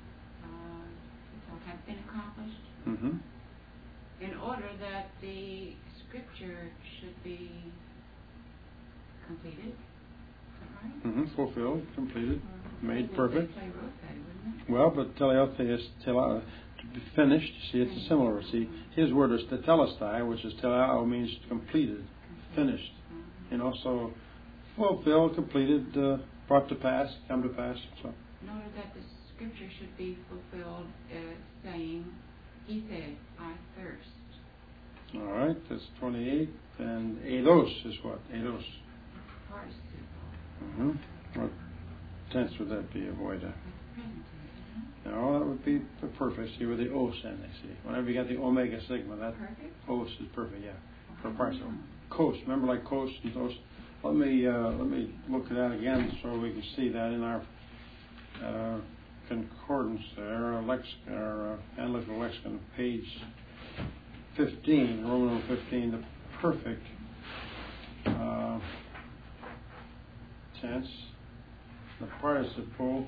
have been accomplished, Mm-hmm. in order that the Scripture should be completed. Is that right? Mm-hmm. Fulfilled, completed, made They perfect. wrote that, wouldn't it? Well, but teleothe is to be finished. See, it's a similar word. See, his word is tetelestai, which is telao, means completed, finished. You know, so fulfilled, completed, brought to pass, come to pass. So. In order that the Scripture should be fulfilled, saying, he said, I thirst. All right, that's 28. And eidos is what? Eidos. Participle. Mm-hmm. What tense would that be? Avoid that. That's present tense, isn't No, that would be the perfect. See, with the os ending. See, whenever you got the omega sigma, that it? Perfect. os is perfect. Yeah, for partial. Coast. Remember, like coast and os. Let me look at that again so we can see that in our concordance there, our analytical lexicon, page 15, Roman numeral 15, the perfect tense, the participle,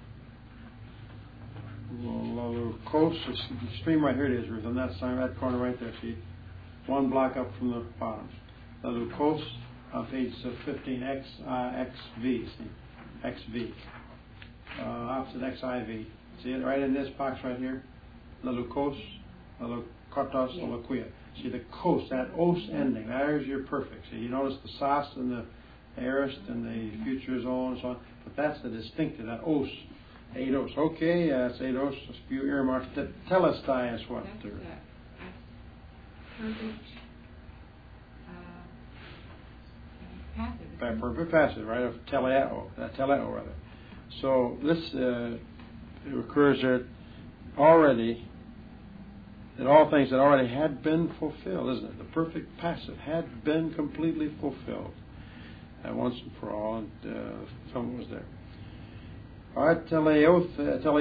coast, the stream right here it is, Ruth, on that side, that corner right there, see, one block up from the bottom. The leukos on page 15, XV, see, XV, opposite XIV. See it right in this box right here? The leukos, the leukotos, the leuquia. See the kos, that os ending, there's your perfect. See, you notice the sas and the aorist and the future zone and so on, but that's the distinctive, that os. Eidos. Okay, that's eidos. A few earmarks. Telestai is what? That's perfect passive. Perfect passive, right? Of teleo, teleo rather. So this it occurs there already. That all things that already had been fulfilled, isn't it? The perfect passive had been completely fulfilled, once and for all. And someone was there. All right, teleothe. That's the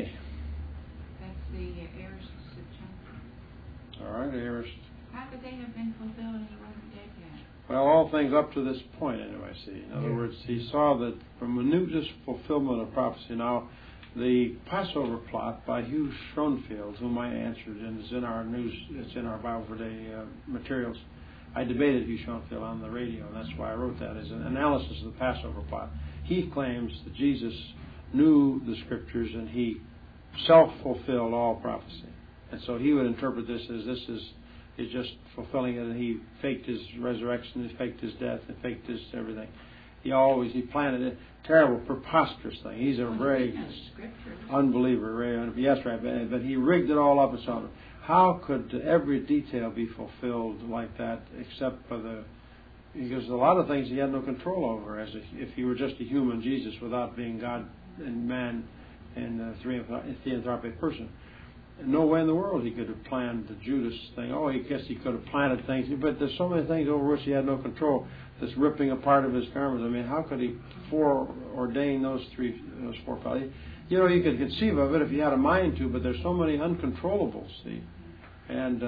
aorist subjunctive. All right, aorist. How could they have been fulfilled and he wasn't dead yet? Well, all things up to this point, anyway. See, in other words, he saw that from a new just fulfillment of prophecy. Now, the Passover plot by Hugh Schonfield, whom I answered, and is in our news. It's in our Bible for Day materials. I debated Hugh Schonfield on the radio, and that's why I wrote that as an analysis of the Passover plot. He claims that Jesus knew the Scriptures and he self-fulfilled all prophecy, and so he would interpret this as He's just fulfilling it, and he faked his resurrection, he faked his death, and faked his everything. He planted a terrible, preposterous thing. He's a very unbeliever. Yes, right. But he rigged it all up and so on. How could every detail be fulfilled like that, except for because a lot of things he had no control over, if he were just a human Jesus without being God and man and a theanthropic person. No way in the world he could have planned the Judas thing. I guess he could have planted things, but there's so many things over which he had no control. This ripping apart of his garments. I mean, how could he foreordain those four fellows? You could conceive of it if you had a mind to, but there's so many uncontrollables, see. And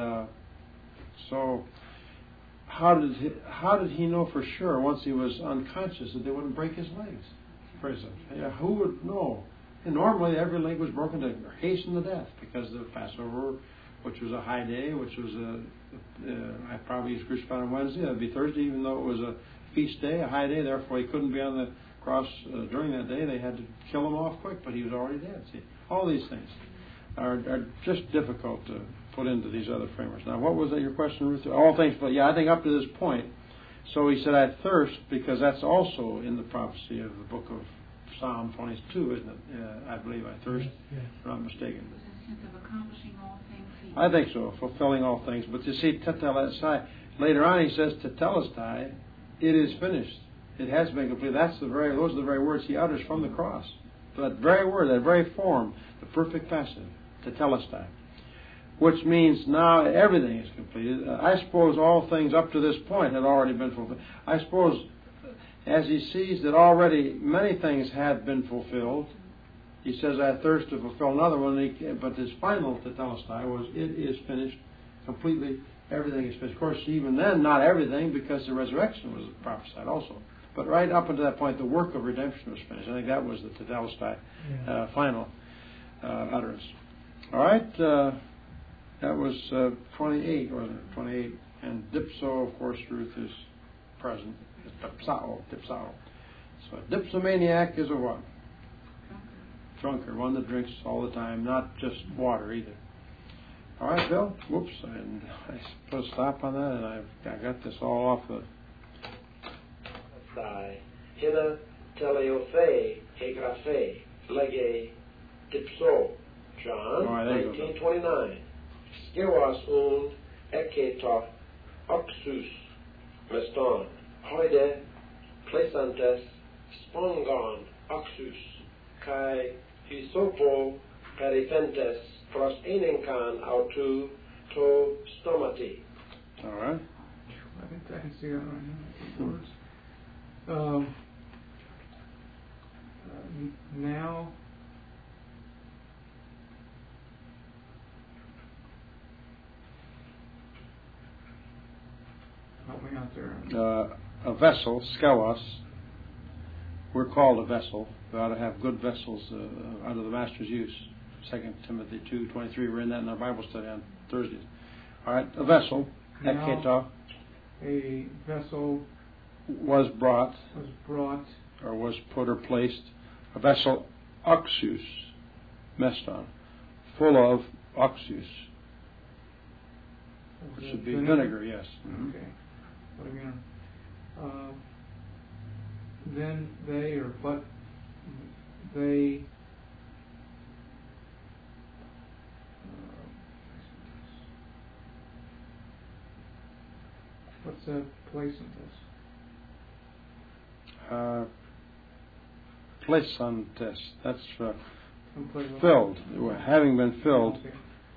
so, how did he know for sure once he was unconscious that they wouldn't break his legs? For instance, who would know? And normally every leg was broken to hasten the death, because the Passover, which was a high day, which was probably he was crucified on Wednesday, that would be Thursday, even though it was a feast day, a high day, therefore he couldn't be on the cross during that day. They had to kill him off quick, but he was already dead. See, all these things are just difficult to put into these other framers. Now, what was that, your question, Ruth? All things, but I think up to this point. So he said, I thirst, because that's also in the prophecy of the book of Psalm 22, isn't it? I believe I thirst, if I'm not mistaken. Was a sense of accomplishing all things. I think so, fulfilling all things. But you see, tetelestai, later on he says, tetelestai, it is finished. It has been completed. Those are the very words he utters from the cross. That very word, that very form, the perfect passive, tetelestai. Which means now everything is completed. I suppose all things up to this point had already been fulfilled. I suppose as he sees that already many things had been fulfilled, he says, I thirst to fulfill another one. But his final tetelestai was, it is finished completely. Everything is finished. Of course, even then, not everything, because the resurrection was prophesied also. But right up until that point, the work of redemption was finished. I think that was the tetelestai final utterance. All right. That was 28, wasn't it? 28. And dipso, of course, Ruth is present. Dipsao. So a dipsomaniac is a what? Drunkard. One that drinks all the time, not just water either. All right, Bill. Whoops. And I put a stop on that, and I got this all off the... Hina teleophe hegraphe lege dipso. John 1929. Skiwas un eketo oxus meston. Hoide plesantes spongon oxus kai hisopo perifentes pros enenkan autu to stomati. All right. I can see that right now. Words. Now, help me out there. A vessel, skelos. We're called a vessel. We ought to have good vessels under the Master's use. 2 Timothy 2:23. We're in that in our Bible study on Thursdays. All right, a vessel. Eketa. A vessel was brought, or was put or placed. A vessel, oxus, meston, full of oxus, which would be vinegar, yes. Mm-hmm. Okay. What again? Then they, or but they, what's a place in this? Plesantes. That's filled. Having been filled. Okay.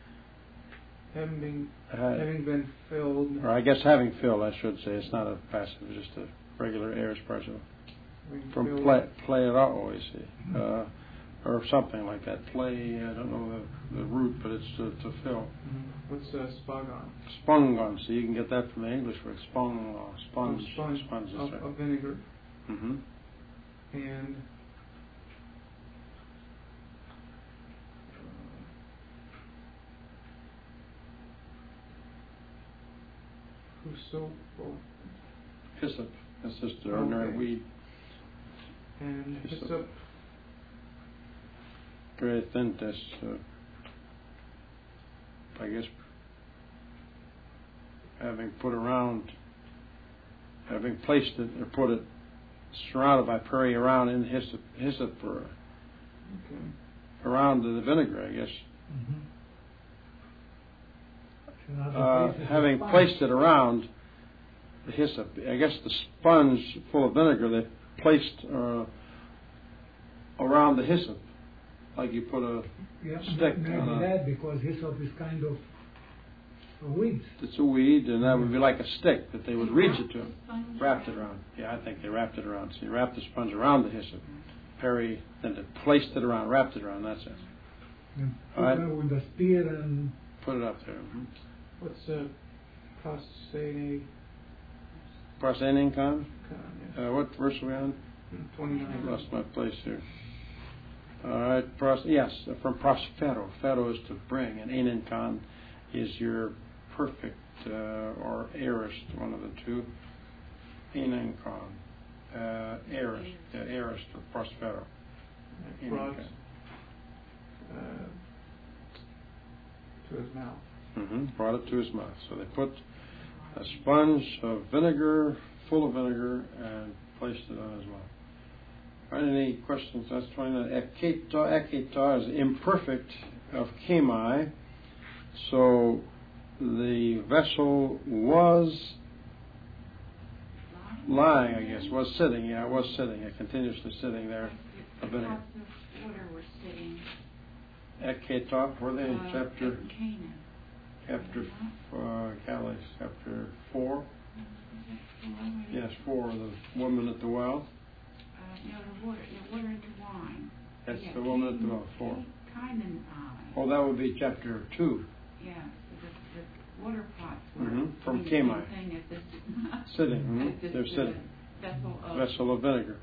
Having been filled. Or I guess having filled, I should say. It's not a passive, it's just a regular aorist particle. From pleirao, you see. Or something like that. Play, I don't know the root, but it's to fill. Mm-hmm. What's spagon? Spongon. So you can get that from the English word. Sponge. Of vinegar. Mm-hmm. And hyssop. That's just the ordinary weed. And hyssop. Very thin. I guess. having placed it or put it surrounded by peri around in hyssop around the vinegar, I guess. Having placed it around the hyssop, I guess the sponge full of vinegar they placed around the hyssop, like you put a stick on that because hyssop is kind of a weed. It's a weed, and that would be like a stick that they would reach it to, wrapped it around. Yeah, I think they wrapped it around. So you wrapped the sponge around the hyssop, then they placed it around, wrapped it around. That's it. All right. With the spear and put it up there. What's Proseninkon? Yeah. What verse are we on? 29. I lost my place here. All right. Yes, from prospero. Phero is to bring, and eninkon is your perfect or aorist, one of the two. Eninkon. Aorist or prospero. Brought to his mouth. Brought it to his mouth. So they put a sponge of vinegar, full of vinegar, and placed it on his mouth. All right, any questions? That's 29. Eketa is imperfect of chemai. So the vessel was lying, I guess. Was sitting. Yeah, it was sitting. Continuously sitting there. The drops of water were sitting. Eketa, were they in chapter? Chapter 4. Yes, 4. The woman at the well. No, the water into wine. That's the woman at the well. 4. Oh, that would be chapter 2. Yeah, the water pots were from Chemai. Sitting. They're sitting. Vessel of vinegar.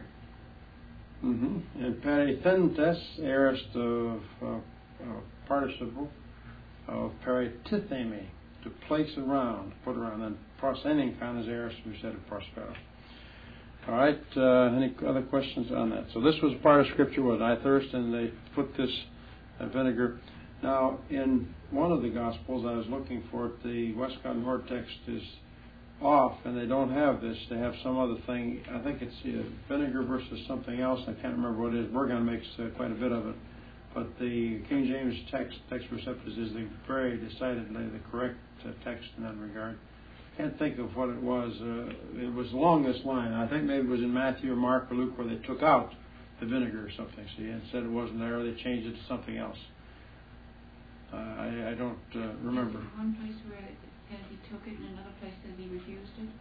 And perithentes, aorist of participle of peritithemi, to place around, put around. Then proseninkon is aorist, we said of prospero. All right. Any other questions on that? So this was part of Scripture. Was I thirst? And they put this vinegar. Now, in one of the Gospels, I was looking for it. The Westcott and Hort text is off, and they don't have this. They have some other thing. I think it's vinegar versus something else. I can't remember what it is. Burgon makes quite a bit of it. But the King James text Receptus, is very decidedly the correct text in that regard. Can't think of what it was. It was along this line. I think maybe it was in Matthew or Mark or Luke where they took out the vinegar or something. See, and said it wasn't there. They changed it to something else. I don't remember. One place where it says he took it, and another place says he refused it.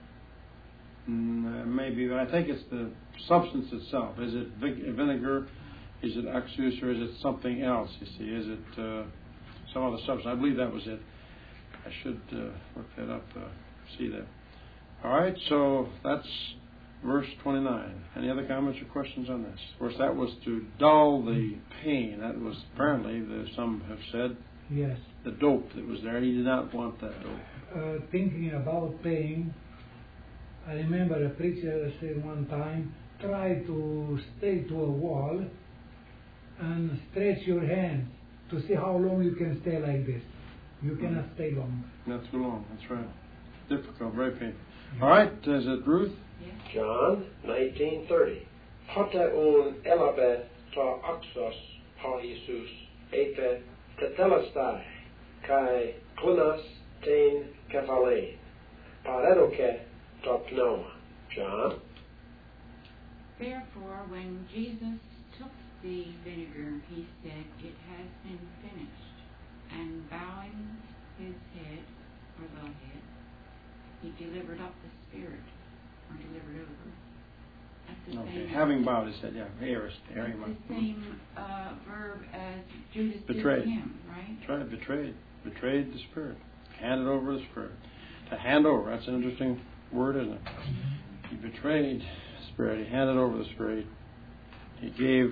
Maybe, but I think it's the substance itself. Is it vinegar? Is it oxus, or is it something else? You see, is it some other substance? I believe that was it. I should look that up, see that. All right, so that's verse 29. Any other comments or questions on this? Of course, that was to dull the pain. That was apparently, some have said, yes, the dope that was there. He did not want that dope. Thinking about pain, I remember a preacher said one time, try to stay to a wall and stretch your hands to see how long you can stay like this. You cannot stay long. Not too long, that's right. Difficult, very painful. All right, is it Ruth? Yes. John 19:30. Hoteun elabeth ta oxos ha Jesus epe tetelestai kai klunas tein kephalein paredoke ta pneuma. John. Therefore, when Jesus took the vinegar, he said, "It has been finished." And bowing his head, or the head, he delivered up the spirit, or delivered over. That's the same. Having bowed his head, aorist. That's the same verb as Judas betrayed. did to him, right? That's right, betrayed the spirit. Handed over the spirit. To hand over, that's an interesting word, isn't it? He betrayed the spirit. He handed over the spirit. He gave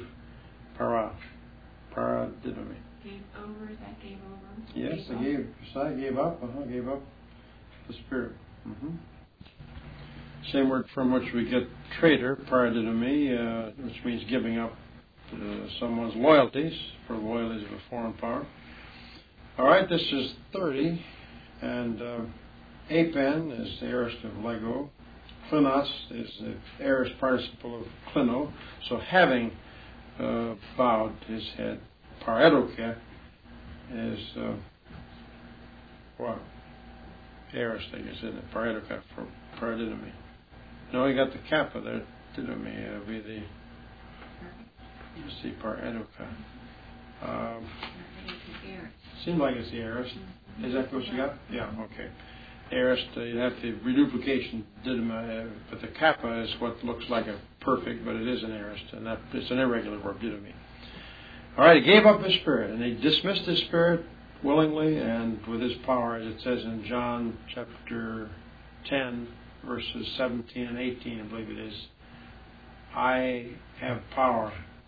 paradidomi. Gave over, is that gave over? Yes, gave up the spirit. Same word from which we get traitor, paradidomi, which means giving up someone's loyalties for the loyalties of a foreign power. All right, this is 30, and Apen is the aorist of lego. Klinos is the aorist participle of klino. So having bowed his head. Pareidoke is what? Aorist, I guess, isn't it? Pareidoke for paradidomi. No, you got the kappa there. Didomi will be the. Let's see, pareidoke. Seems like it's the aorist. Is that what you got? Yeah, okay. Aorist, you have the reduplication didyma, but the kappa is what looks like a perfect, but it is an aorist, and that it's an irregular verb, didomi. All right, he gave up his spirit, and he dismissed his spirit willingly and with his power, as it says in John chapter 10, verses 17 and 18, I believe it is. I have power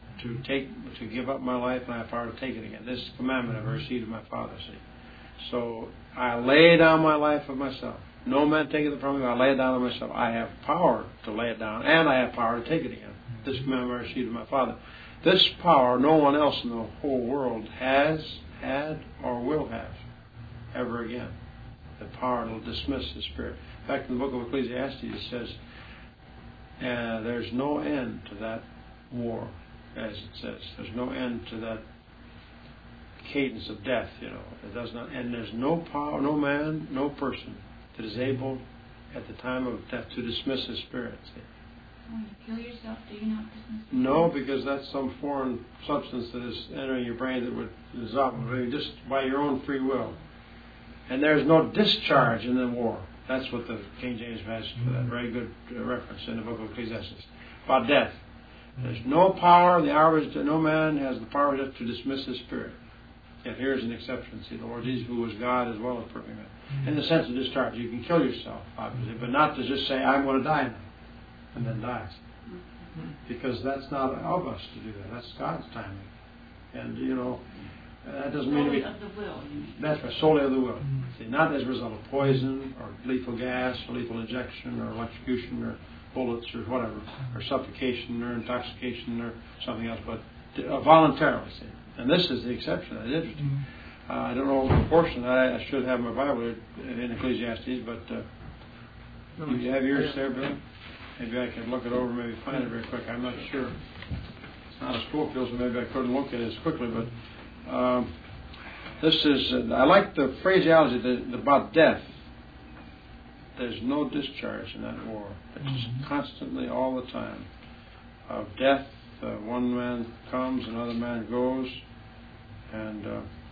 to give up my life, and I have power to take it again. This commandment I've received of my Father, see. So I lay down my life of myself. No man taketh it from me, I lay it down of myself. I have power to lay it down, and I have power to take it again. This commandment I received of my Father. This power no one else in the whole world has, had, or will have ever again. The power to dismiss the spirit. In fact, in the book of Ecclesiastes it says, there's no end to that war, as it says. There's no end to that cadence of death, you know. It does not, and there's no power, no man, no person that is able at the time of death to dismiss his spirit. See? When you kill yourself, do you not dismiss it? No, because that's some foreign substance that is entering your brain that would dissolve just by your own free will. And there's no discharge in the war. That's what the King James has for that very good reference in the book of Ecclesiastes about death. There's no power. The hour is no man has the power to dismiss his spirit. Yet here's an exception. See, the Lord Jesus, who was God as well as perfect man. In the sense of discharge, you can kill yourself, obviously, but not to just say, I'm going to die now, and then dies. Because that's not of us to do that. That's God's timing. And, you know, that doesn't mean to be... Solely of the will, you mean. That's right, solely of the will. See, not as a result of poison, or lethal gas, or lethal injection, or electrocution, or bullets, or whatever, or suffocation, or intoxication, or something else, but voluntarily, see. And this is the exception. That's interesting. I don't know the portion. I should have my Bible in Ecclesiastes, but you have yours there, Bill? Maybe I could look it over, maybe find it very quick. I'm not sure. It's not a Schofield, so maybe I couldn't look at it as quickly. But this is, I like the phraseology about death. There's no discharge in that war. It's constantly, all the time, of death. One man comes, another man goes, and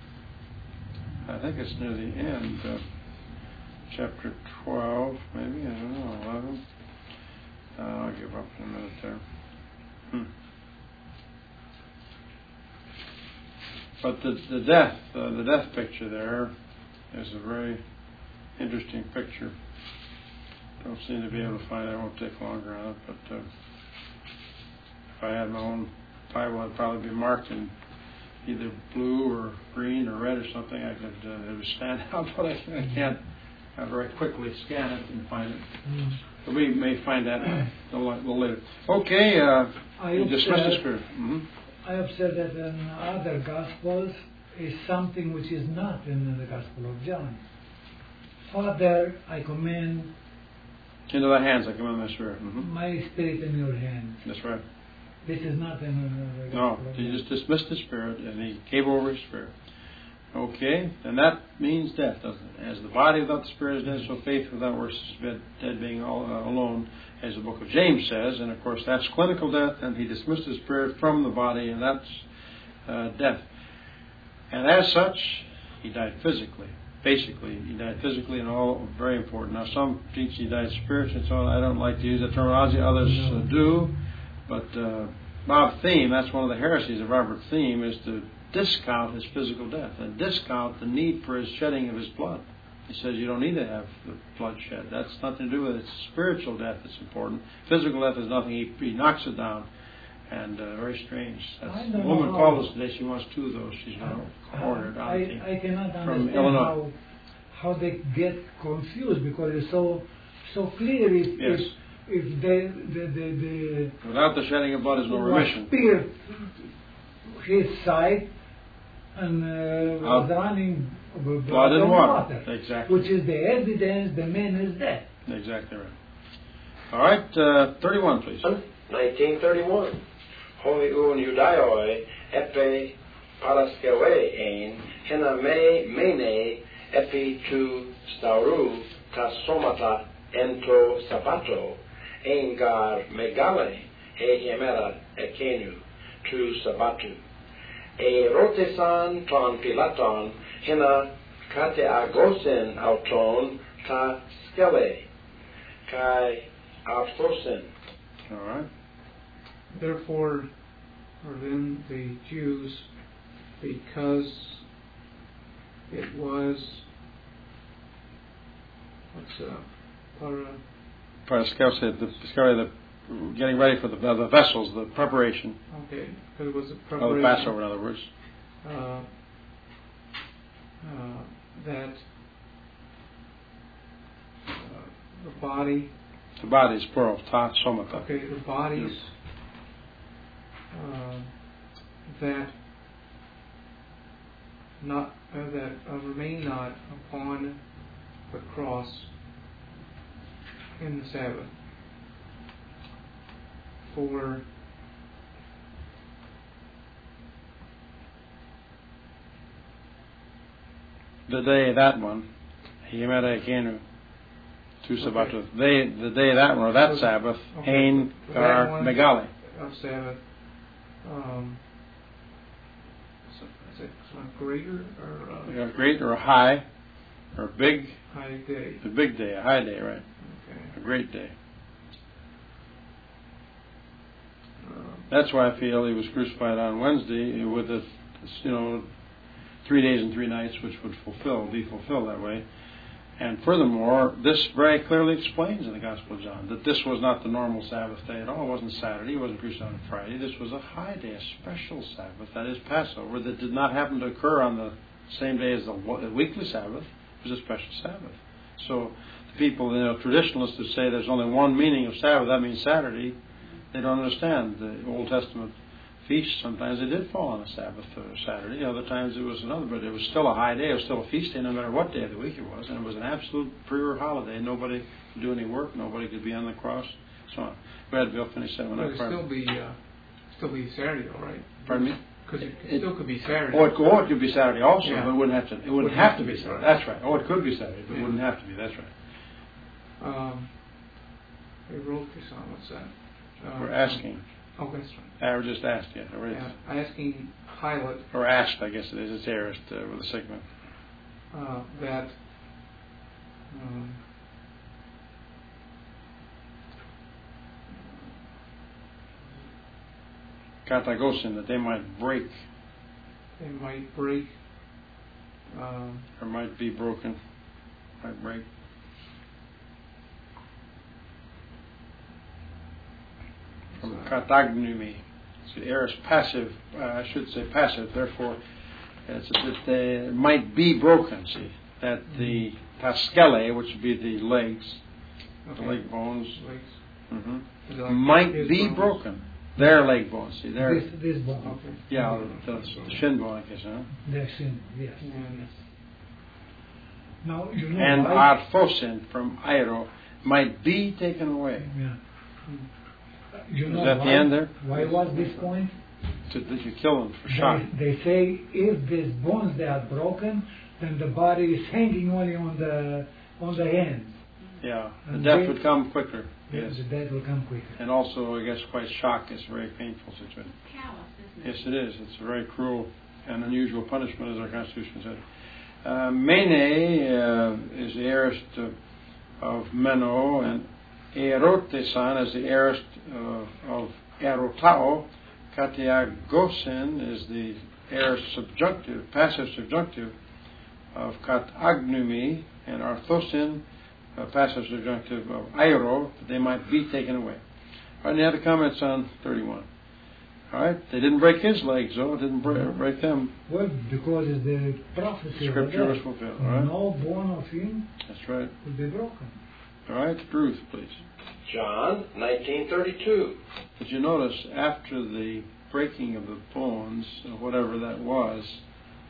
I think it's near the end, chapter 12, maybe, I don't know, 11. I'll give up in a minute there. But the death picture there is a very interesting picture. Don't seem to be able to find it. I won't take longer on it, but if I had my own Bible, I'd probably be marked in either blue or green or red or something. I could it would stand out, but I can't very quickly scan it and find it. But we may find that a little later. Okay, dismiss the spirit. I observe that in other Gospels is something which is not in the Gospel of John. Father, I commend into thy hands I commend my spirit. My spirit in your hands. That's right. This is not in the Gospel of John. He just dismissed the spirit and he gave over his spirit. Okay, and that means death, doesn't it? As the body without the spirit is dead, so faith without works is dead, being all alone, as the book of James says. And of course, that's clinical death, and he dismissed his spirit from the body, and that's death. And as such, he died physically. Basically, he died physically, and all very important. Now, some teach he died spiritually, so I don't like to use that terminology. Others do, but Bob Thiem, that's one of the heresies of Robert Thiem, is to discount his physical death and discount the need for his shedding of his blood. He says you don't need to have the blood shed. That's nothing to do with it. It's spiritual death that's important. Physical death is nothing. He knocks it down. And very strange. That's, the woman called us today. She wants 2 of those. She's going to order it out. I cannot from understand Illinois. how they get confused, because it's so clear. If the without the shedding of blood is no remission. Pierced his side, and was running blood and water. Exactly. Which is the evidence the man is dead. Exactly right. All right, 31, please. 1931. Hoi un Judaioi epi paraskewe ein hena me mene epi tu stauru ta somata ento sabato ein gar megale he emera ekenu tu sabatu e rotesan ton pilaton hena kate agosen auton ta skele kai arthosen. All right. Therefore, or then the Jews, because it was Paraskewe, the getting ready for the vessels, the preparation. Okay, because it was a preparation. Oh, the Passover, in other words. That the body. The body is plural, ta somata. Okay, the bodies that remain not upon the cross in the Sabbath. For the day of that one, Himera Ekenu, Tu Sabbato. The day of that one, or that Sabbath, Ein Gar Megale. Of Sabbath. Is it greater or great or high or big? High day. A big day, a high day, right? Okay. A great day. That's why I feel he was crucified on Wednesday with 3 days and 3 nights, which would be fulfilled that way. And furthermore, this very clearly explains in the Gospel of John that this was not the normal Sabbath day at all. It wasn't Saturday. It wasn't crucified on Friday. This was a high day, a special Sabbath, that is Passover, that did not happen to occur on the same day as the weekly Sabbath. It was a special Sabbath. So the people, traditionalists who say there's only one meaning of Sabbath, that means Saturday, they don't understand the Old Testament feasts. Sometimes they did fall on a Sabbath or Saturday. Other times it was another, but it was still a high day. It was still a feast day, no matter what day of the week it was. And it was an absolute pure holiday. Nobody could do any work. Nobody could be on the cross. So on. Go ahead, Bill. Finish that one up. It would still be Saturday, all right? Pardon me? Because it still could be Saturday. It could be Saturday also, yeah. But it wouldn't have to. It wouldn't have to be Saturday. That's right. It could be Saturday, but it wouldn't have to be. That's right. They wrote this on. What's that? We're asking. Oh, that's right. I just asked, yeah. Asking Pilate. Or asked, I guess it is. It's aorist with a sigma. That Katagosin, that they might break. They might break. Or might be broken. Might break. From katagnumi. So the aorist passive, I should say passive, therefore it's that they might be broken, see. That the taskele, which would be the legs, the leg bones, might be broken. Their leg bones, see. This bone. Okay. Yeah, the shin bone, I guess, huh? The shin, yes. Now, and arthosin from airo might be taken away. Yeah. Is that the end there? Why was this point? That you kill them for shock. They say if these bones they are broken, then the body is hanging only on the ends. Yeah, the death would come quicker. Yes, the death will come quicker. And also, I guess, quite shock is a very painful situation. Callous, isn't it? Yes, it is. It's a very cruel and unusual punishment, as our Constitution said. Mene is the aorist of Meno, and Erotesan is the aorist of Erotao. Katiagosen is the aorist subjunctive, passive subjunctive of Katagnumi, and Arthosin, passive subjunctive of Airo, that they might be taken away. All right, any other comments on 31? All right, they didn't break his legs, though. It didn't break them. Well, because the prophecy Scripture was fulfilled. All right? No bone of him That's right. will be broken. All right, Ruth, please. John 19:32. Did you notice after the breaking of the bones, or whatever that was,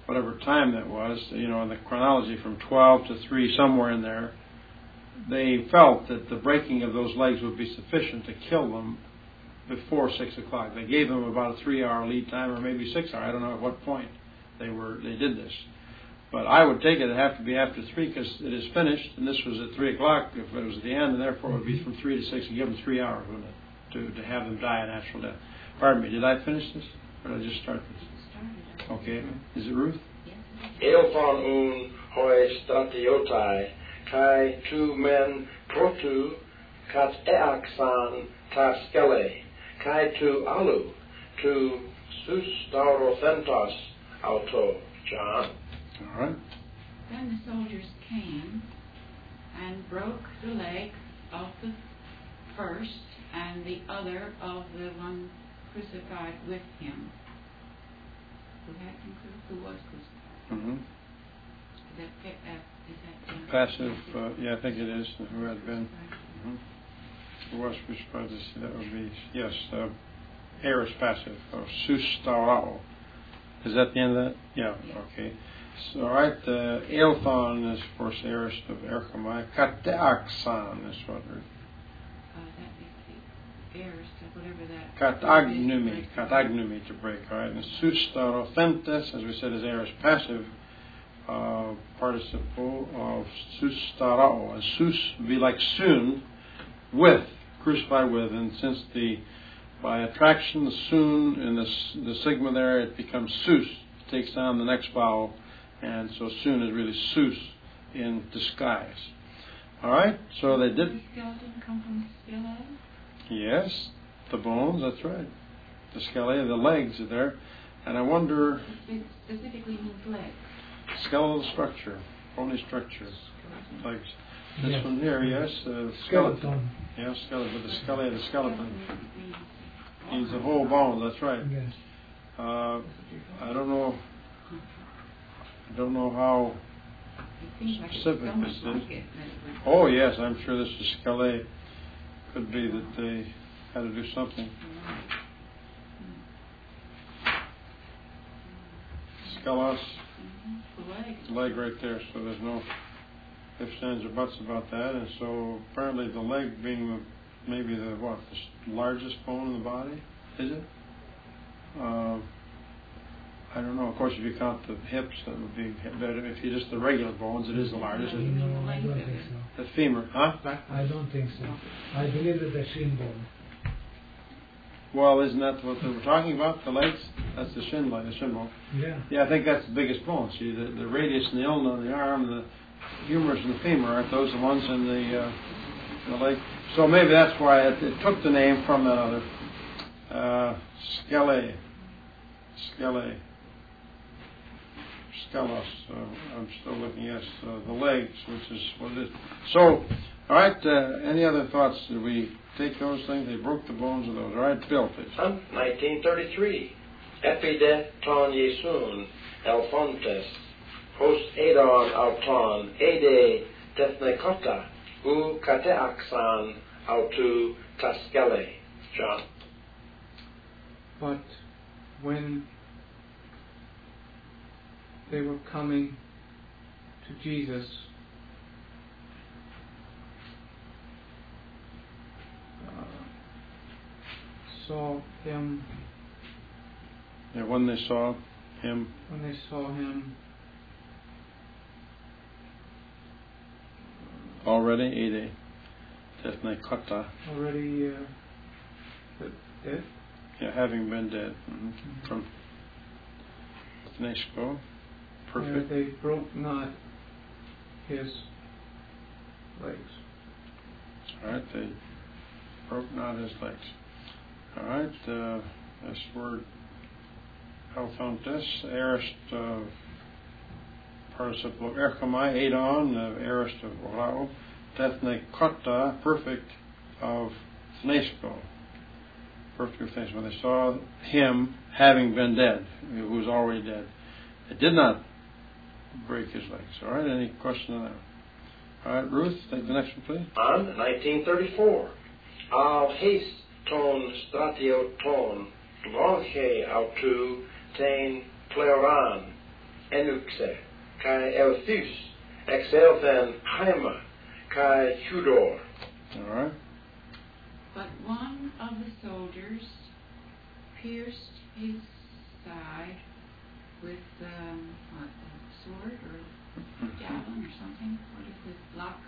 whatever time that was, in the chronology from 12 to 3, somewhere in there, they felt that the breaking of those legs would be sufficient to kill them before 6 o'clock. They gave them about a 3-hour lead time, or maybe 6 hours. I don't know at what point they did this. But I would take it'd have to be after 3 because it is finished, and this was at 3 o'clock if it was at the end, and therefore it would be from 3 to 6 and give them 3 hours, wouldn't it, to have them die a natural death. Pardon me, did I finish this? Or did I just start this? Okay. Is it Ruth? Elthon un hoi stratiotai, kai tu men protu, kat eaxan ta skele, kai tu alu, tu sus daurothentos auto. John. All right. Then the soldiers came and broke the leg of the first and the other of the one crucified with him. Who was crucified? Mm-hmm. Is that Passive, I think it is. Who had been. Mm-hmm. Who was crucified? That would be, yes, aorist passive, or sustarao. Is that the end of that? Yeah, yes. Okay. So, all right, Elthon is, of course, aorist of Erchomai. Kateaxan is what we're... that is the aorist of whatever that... Katagnumi to break, all right? And sustarothentes, as we said, is aorist passive participle of sustarao. And sus would be like soon, with, crucified with, and since by attraction, the soon in the sigma there, it becomes sus, it takes on the next vowel, and so soon is really sus in disguise. All right, so they did. Did the skeleton come from skele? Yes, the bones. That's right. The skele, the legs are there, and I wonder. It specifically means legs. Skeletal structure, bony structure, legs. This yes. one here, yes, skeleton. Yeah, skeleton. The skeleton. Means the whole bone. That's right. Yes. I don't know how specific this is. Oh yes, I'm sure this is skele. Could be that they had to do something. Skelos, leg right there. So there's no ifs, ands, or buts about that. And so apparently the leg being maybe the largest bone in the body, is it? I don't know. Of course, if you count the hips, that would be better. If you just the regular bones, it is the largest. No, I don't think so. The femur, huh? I don't think so. I believe that the shin bone. Well, isn't that what they were talking about? The legs? That's the shin bone. Yeah. Yeah, I think that's the biggest bone. See, the radius and the ulna and the arm, and the humerus and the femur, aren't those the ones in the leg? So maybe that's why it took the name from that other. Skele. Skelos. I'm still looking at the legs, which is what it is. So, all right, any other thoughts? Did we take those things? They broke the bones of those. All right, Bill, please. 1933. Epide ton Yesun Elfontes. Post Adon auton Ede Tethnekota. U Kateaxan autu Taskele. John. But when they were coming to Jesus, saw him. Yeah, when they saw him. When they saw him. Already, Ede Tethnekota. Already dead? Yeah, having been dead. Mm-hmm. From Thneshko. Perfect. They broke not his legs. All right, they broke not his legs. All right, this word Elfontes, aorist of participle Erchomai, Adon, aorist of Orao, Tethnekota, perfect of Thneshko. Perfect of Thneshko. When they saw him having been dead, who was already dead, it did not break his legs. All right, any question on that? All right, Ruth, take the next one, please. On 1934. Al haste ton stratio ton longe autu tain pleuran Enuxe, Kai Elthus, Exelthan Haima, Kai Hudor. All right. But one of the soldiers pierced his side with what, a sword or javelin or something. What is this?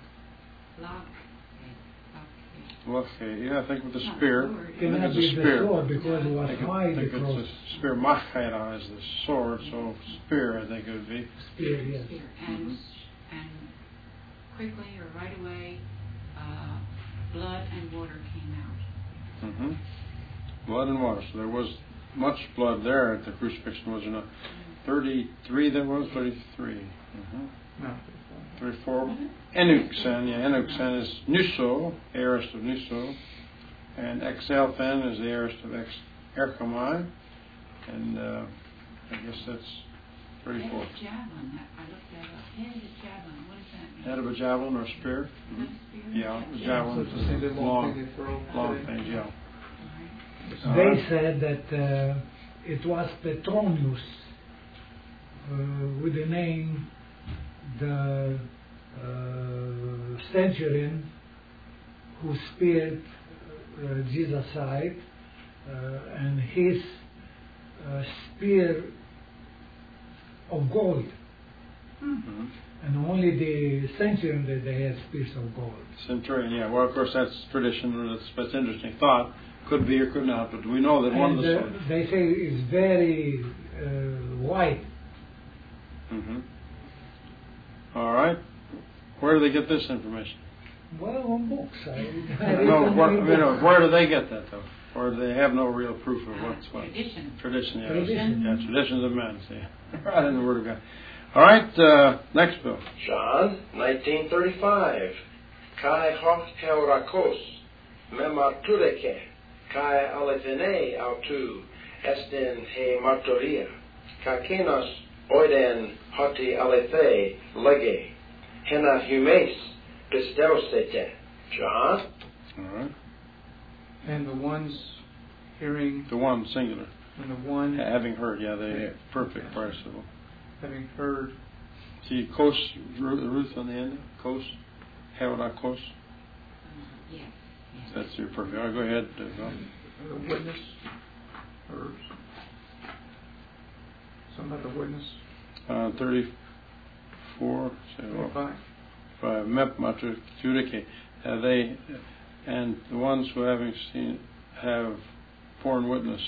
Okay, yeah, I think with the spear. It cannot be the sword because it was high. I think it's the spear. Machera is the sword, so spear I think it would be. Spear, yes. And quickly or right away, blood and water came out. Mm-hmm. Blood and water. So there was much blood there at the crucifixion, was there not? 33 there was? 33. Mm-hmm. No. 34. Enuxen, yeah, Enuxen is Nuso, heiress of Nuso, and Exelthan is the heiress of Erchomai, and I guess that's 34. Head of a javelin. I looked that up. Head of a javelin. What does that mean? Head of a javelin or spear? Is that a spear? Yeah, the javelin So it's is a long thing they throw. long thing, yeah. They said that it was Petronius with the name the centurion who speared Jesus' side, and his spear of gold. Mm-hmm. And only the centurion that they had spears of gold. Centurion, yeah. Well, of course, that's tradition. That's interesting thought. Could be or could not, but we know that one of the soldiers. They say it's very white. Mm-hmm. All right. Where do they get this information? Well, on books. Where do they get that, though? Or do they have no real proof of what's what? Tradition. Tradition, yeah. Tradition. Yeah, traditions of men, see. Right in the Word of God. All right, next bill. John, 1935. Kai hoch heurakos, memartureke, kai alethene autu, estin he martoria, kakenos oiden hoti alethe lege, hena humes pisteusete. John? All right. And the ones hearing, The one, singular. and the one Having heard, yeah, the perfect participle. having heard, See, kos, Ruth on the end? Kos? Heurakos? Yes. That's your perfect. All right, go ahead. the witness heard. Something about the witness. 34. Say, well, 35. Mep matu judike. They and the ones who having seen have borne witness,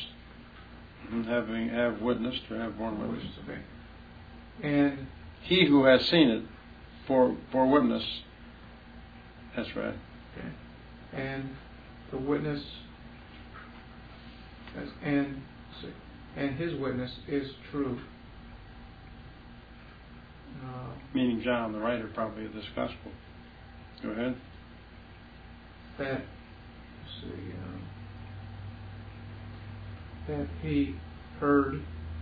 have witnessed or have borne witness. Okay. And He who has seen it bore witness. That's right. okay. And the witness and his witness is true. Meaning John, the writer probably of this gospel. Go ahead. That that he heard.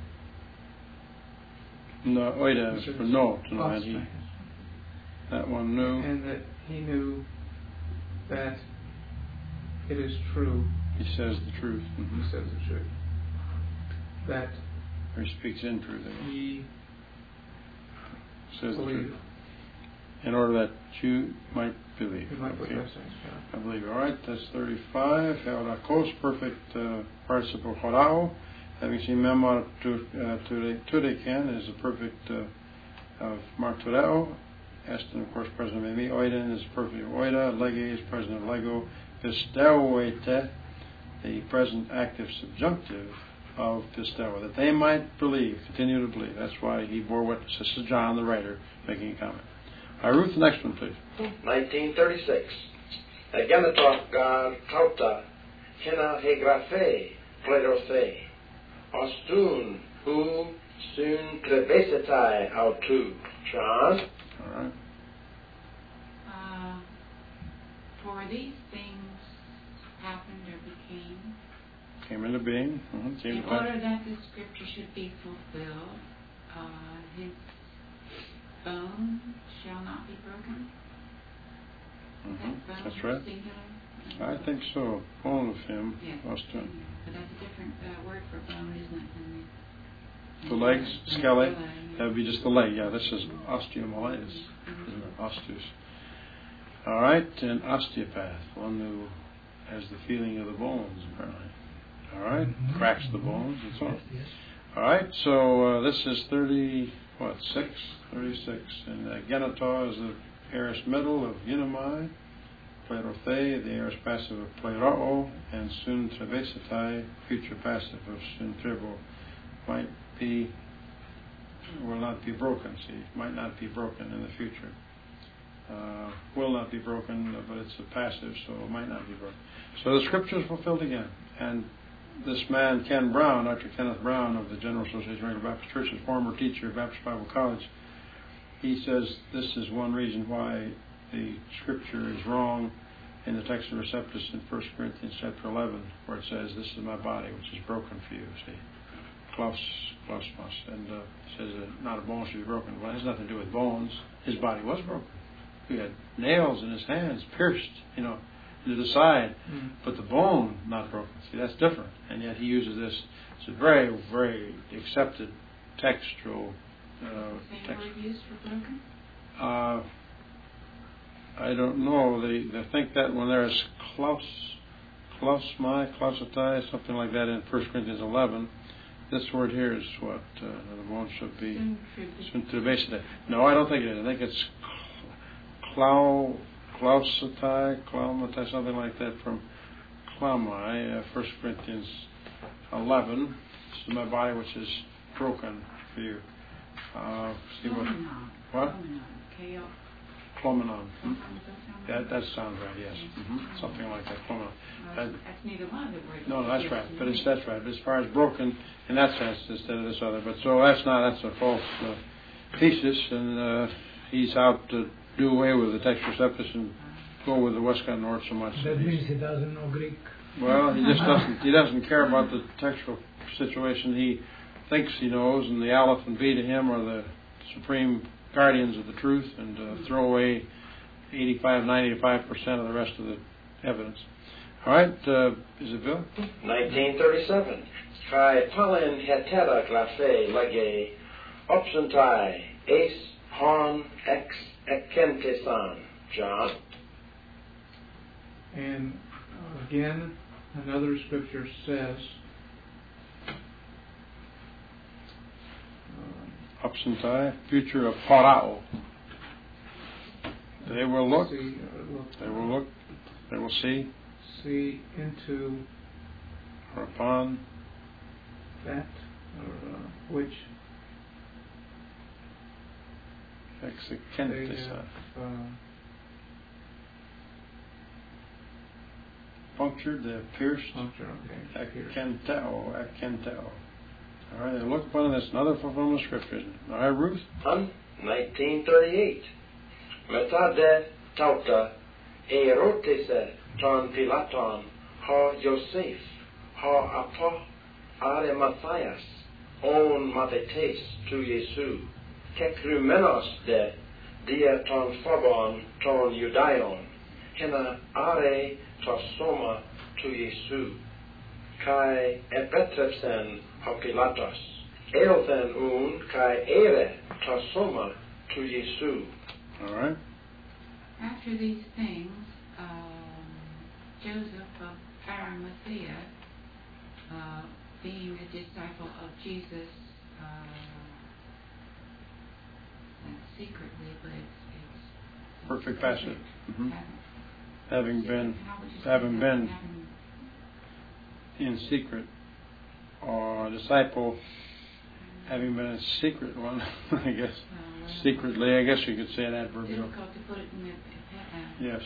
No, oida is for no, to know. And he, that one knew. And that he knew that it is true. He says the truth. He says the truth. That Or he speaks in truth. he Says the believed. truth. In order that you might believe. He might believe. Okay. I believe. All right, that's 35. Heorakos, perfect participle horao. Having seen memor tudeken is a perfect of martureo. Estin, of course, present of me. Oiden is perfect of oida. Lege is present of lego. Pisteuete, the present active subjunctive of pisteu, that they might believe, continue to believe. That's why he bore witness. This is John, the writer, making a comment. Ruth, the next one, please. 1936. Agenatoch gar kauta, hena hegrafe, plerothe, ostun, hu, soon klebesetai autu. John? All right. For these things happened or became, Came into being. Came in to pass. order that the scripture should be fulfilled, his bone shall not be broken. That bone That's right. singular? I think so. Bone of him. Yes. Ostun. But that's a different word for bone, isn't it? The legs, scale. That would be just the leg. Yeah, this is osteomyelitis, isn't it? Osteus. All right, an osteopath, one who has the feeling of the bones, apparently. All right, cracks the bones and so on. All right, so this is 36, and genita is the aorist middle of eunomai, plerothe, the aorist passive of pleroo, and sun trebesatai, future passive of sun tribo, will not be broken. See, might not be broken in the future. Will not be broken, but it's a passive, so it might not be broken. So the scripture is fulfilled again. And this man, Ken Brown, Dr. Kenneth Brown of the General Association of Regular Baptist Churches, former teacher at Baptist Bible College, he says this is one reason why the scripture is wrong in the text of Receptus in 1 Corinthians chapter 11, where it says, "This is my body, which is broken for you." See, klausmos, and says that not a bone should be broken. Well, it has nothing to do with bones. His body was broken. He had nails in his hands, pierced, into the side, but the bone not broken. See, that's different. And yet he uses this. It's a very, very accepted textual text. Same word used for broken? I don't know. They think that when there's klausotai, something like that in 1 Corinthians 11, this word here is what the bone should be. No, I don't think it is. I think it's klausotai, something like that from klaumai, 1 Corinthians 11. This is my body which is broken for you. See what? Clomenon. That sounds right, yes. Something like that, clomenon. That's neither one of the words. No, that's right. But that's right. But as far as broken, in that sense, instead of this other. But so that's a false thesis, and he's out to do away with the text Receptus and go with the Westcott North so much. That means he doesn't know Greek. Well, he just doesn't. He doesn't care about the textual situation. He thinks he knows, and the Aleph and B to him are the supreme guardians of the truth, and throw away 95% of the rest of the evidence. All right, is it Bill? 1937. Kai palin hetera glafe lage opsentai ace hon ex ekentesan. John. And again, another scripture says, Opsentai, future of parao. They will look. They will look. They will see. See into or upon that, or which they have punctured, they have pierced. Akenteo. All right, look upon this, another fulfillment of Scripture. All right, Ruth? 1938. Metade tauta erotise ton Pilaton ha Yosef ha apo are Matthias on Mathetes to Jesu kekrumenos de dia ton phobon ton Judaion hena are to soma to Jesu kai epetrepsen ha Pilatos eothen kai ere to soma to Jesu. All right. After these things, Joseph of Arimathea, being a disciple of Jesus, secretly, but it's perfect passive. Having been in secret, or a disciple, having been a secret one, I guess. Secretly, I guess you could say that verb. Difficult to put it in the yes.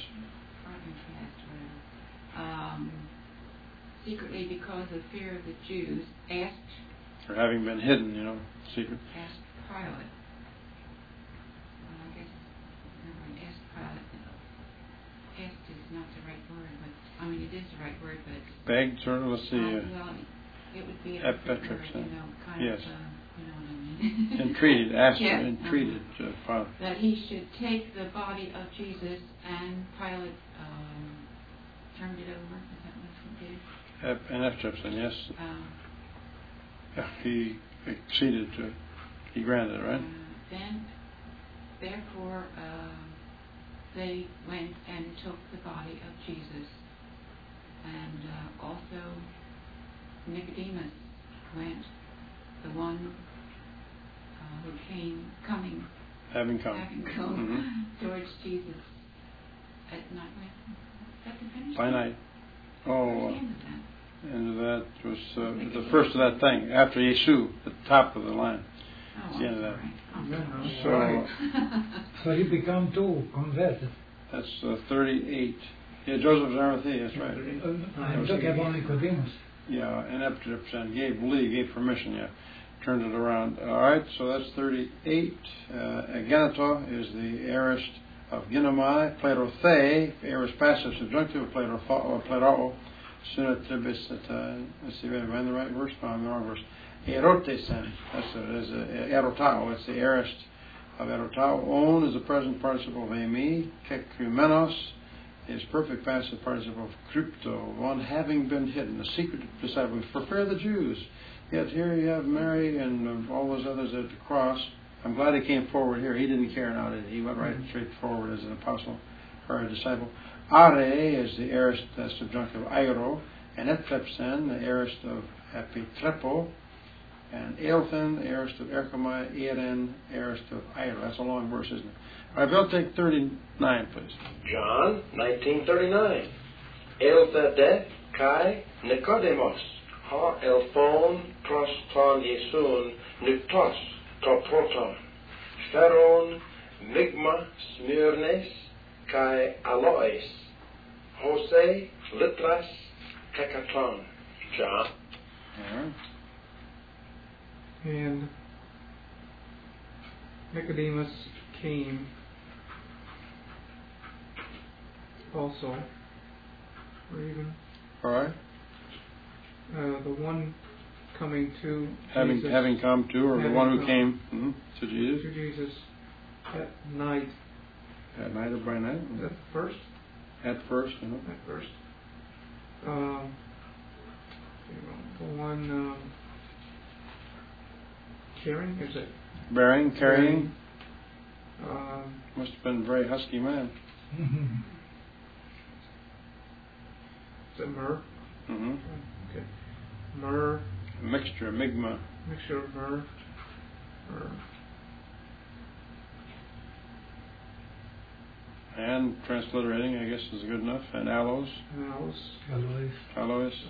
Secretly, because of fear of the Jews, asked, or having been hidden, secret. Asked Pilate. Asked Pilate. Asked is not the right word, but it is the right word, but begged, sort of. Let's see. Well, it would be a different word, kind yes. of. You know what I mean? Entreated, asked, yes. entreated Pilate. That he should take the body of Jesus, and Pilate turned it over. Is that what he did? And Ephesus, yes. He acceded to. He granted it, right? Therefore, they went and took the body of Jesus, and also Nicodemus went, the one who coming having come towards Jesus at night. Is that the finish? By night. Oh, and that was the first of that thing after Yeshu, at the top of the line. Oh, the end of that. Right. So he become two converted. That's 38. Yeah, Joseph of Arimathea, that's right. I'm talking about Nicodemus. Yeah, and up to percent gave permission. Yeah, turned it around. All right, so that's 38. Geneto is the aorist of ginomai. Plerothe, aorist passive subjunctive of pleroo. Let's see, am I in the right verse? No, I'm in the wrong verse. Erotesen, that's erotao, it's the aorist of erotao. On is the present participle of emi. Kekrumenos is perfect passive participle of krypto, one having been hidden, the secret disciple. Prepare the Jews. Yet here you have Mary and all those others at the cross. I'm glad he came forward here. He didn't care now, did he? He went right straight forward as an apostle or a disciple. Are is the aorist subjunctive airo, and eplepsen, the aorist of epitrepo, and Eilthen, the aorist of erchomai, Eren, aorist of airo. That's a long verse, isn't it? All right, Bill, take 39, please. John 19:39. Eilthede kai Nicodemus ha elphon pros ton Iesun nuktos to proton pheron migma smyrnes kai alois Jose litras kekaton. John. Yeah. And Nicodemus came also, or even All right. the one coming to Having come to, or the one who came to Jesus. to Jesus at night. At night or by night? Is that the first? At first, At first. The one carrying, is it? Carrying. Must have been a very husky man. Is it myrrh? Mm-hmm. Okay. Myrrh. Mixture, migma. Mixture of myrrh. And transliterating, I guess, is good enough. And aloes. Aloes.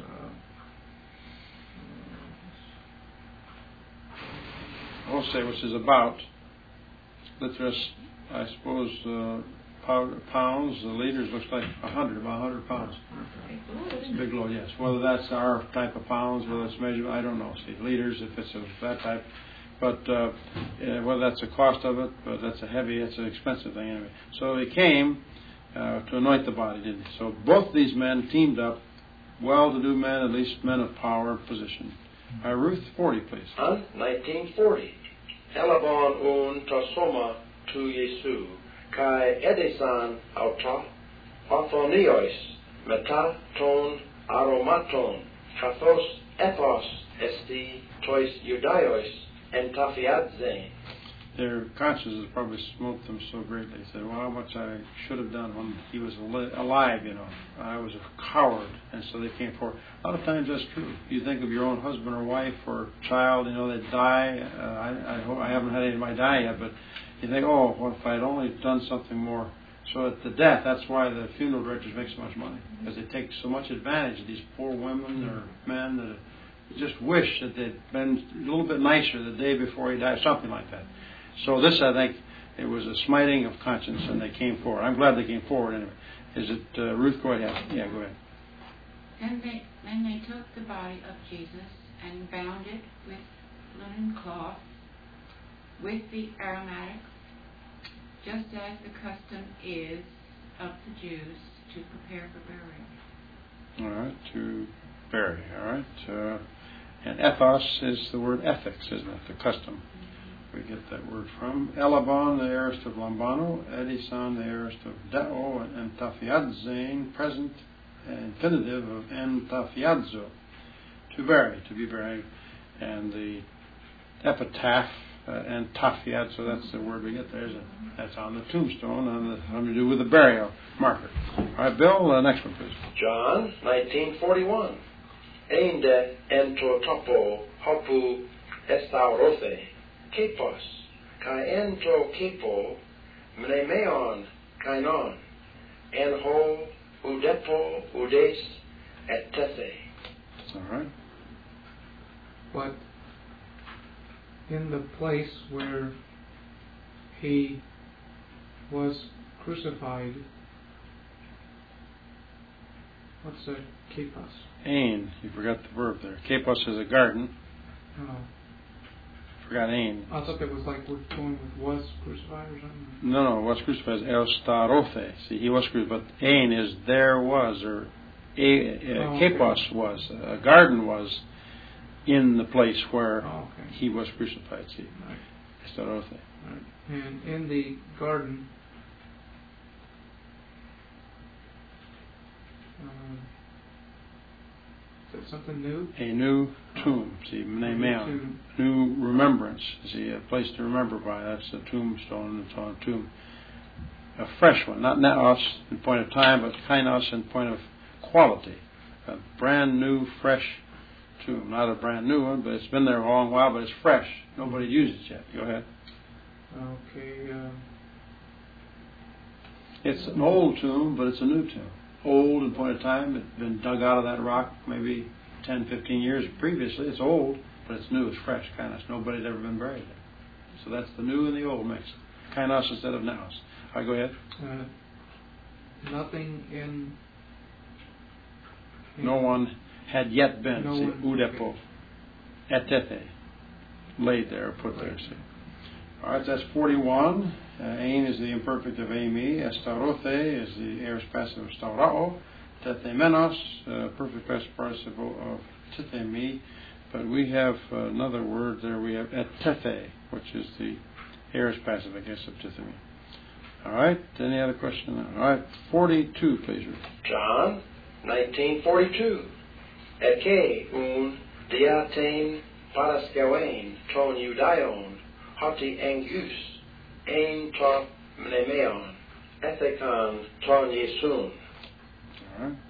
Jose, which is about. Litras, I suppose, pounds. The liters looks like about 100 pounds. It's a big load, yes. Whether that's our type of pounds, whether it's measured, I don't know. See, liters, if it's of that type. But whether that's the cost of it, but that's an expensive thing anyway. So he came to anoint the body, didn't he? So both these men teamed up, well-to-do men, at least men of power and position. Ruth, 40, please. 1940. Elabon un tosoma tu Jesu, kai edesan auta, orthonios, meta ton aromaton, kathos ethos esti tois judaios, and tafiadze. Their consciences probably smote them so greatly. They said, well, how much I should have done when he was alive, I was a coward. And so they came forward. A lot of times that's true. You think of your own husband or wife or child, they die. I haven't had anybody die yet, but you think, oh, what if I had only done something more? So at the death, that's why the funeral directors make so much money. Because they take so much advantage of these poor women or men that just wish that they'd been a little bit nicer the day before he died, something like that. So this, I think, it was a smiting of conscience, and they came forward. I'm glad they came forward anyway. Is it Ruth? Go ahead. Yeah, go ahead. Then they took the body of Jesus and bound it with linen cloth, with the aromatics, just as the custom is of the Jews to prepare for burial. All right, to bury. All right. And ethos is the word ethics, isn't it? The custom. We get that word from. Elabon, the aorist of lambano. Edison, the aorist of deo. And tafiadzein, present infinitive of entafiadzo. To bury, to be buried. And the epitaph and tafiat, so that's the word we get there. That's on the tombstone, something to do with the burial marker. All right, Bill, next one, please. John 19:41. Einde ento topo hopu estaurothe kepos kai ento kepo mnemeon kainon enho udepo udes et tethe. All right. But in the place where he was crucified, what's a kepos? Ain, you forgot the verb there. Kepos is a garden. Oh, Forgot ain. I thought that was like we're going with was crucified or something. No, was crucified is elstarote. See, he was crucified, but ain is there was, or kepos was. A garden was in the place where he was crucified. See, Right. Estarote. Right. And in the garden, is that something new? A new tomb. See, mnemeon. New remembrance. See, a place to remember by. That's a tombstone. It's on a tomb. A fresh one, not naos in point of time, but kainos in point of quality. A brand new, fresh tomb. Not a brand new one, but it's been there a long while, but it's fresh. Nobody uses it yet. Go ahead. Okay. It's an old tomb, but it's a new tomb. Old in point of time. It's been dug out of that rock maybe 10, 15 years previously. It's old, but it's new. It's fresh. Kainos. Nobody's ever been buried there. So that's the new and the old mixed. Kainos instead of naos. All right, go ahead. Nothing in. No one had yet been. No See, one, udepo. Etete. Laid there, put there. See. All right, that's 41. Ain is the imperfect of ami. Estarote is the aorist passive of staurao. Tethemenos, perfect past participle of tithemi. But we have another word there. We have etethe, which is the aorist passive, I guess, of tithemi. All right, any other question? All right, 42, please. John 19:42. Eke un diatein paraskewein ton Judaion hoti engus ein to mnemeon ethekon ton Yesun. All right.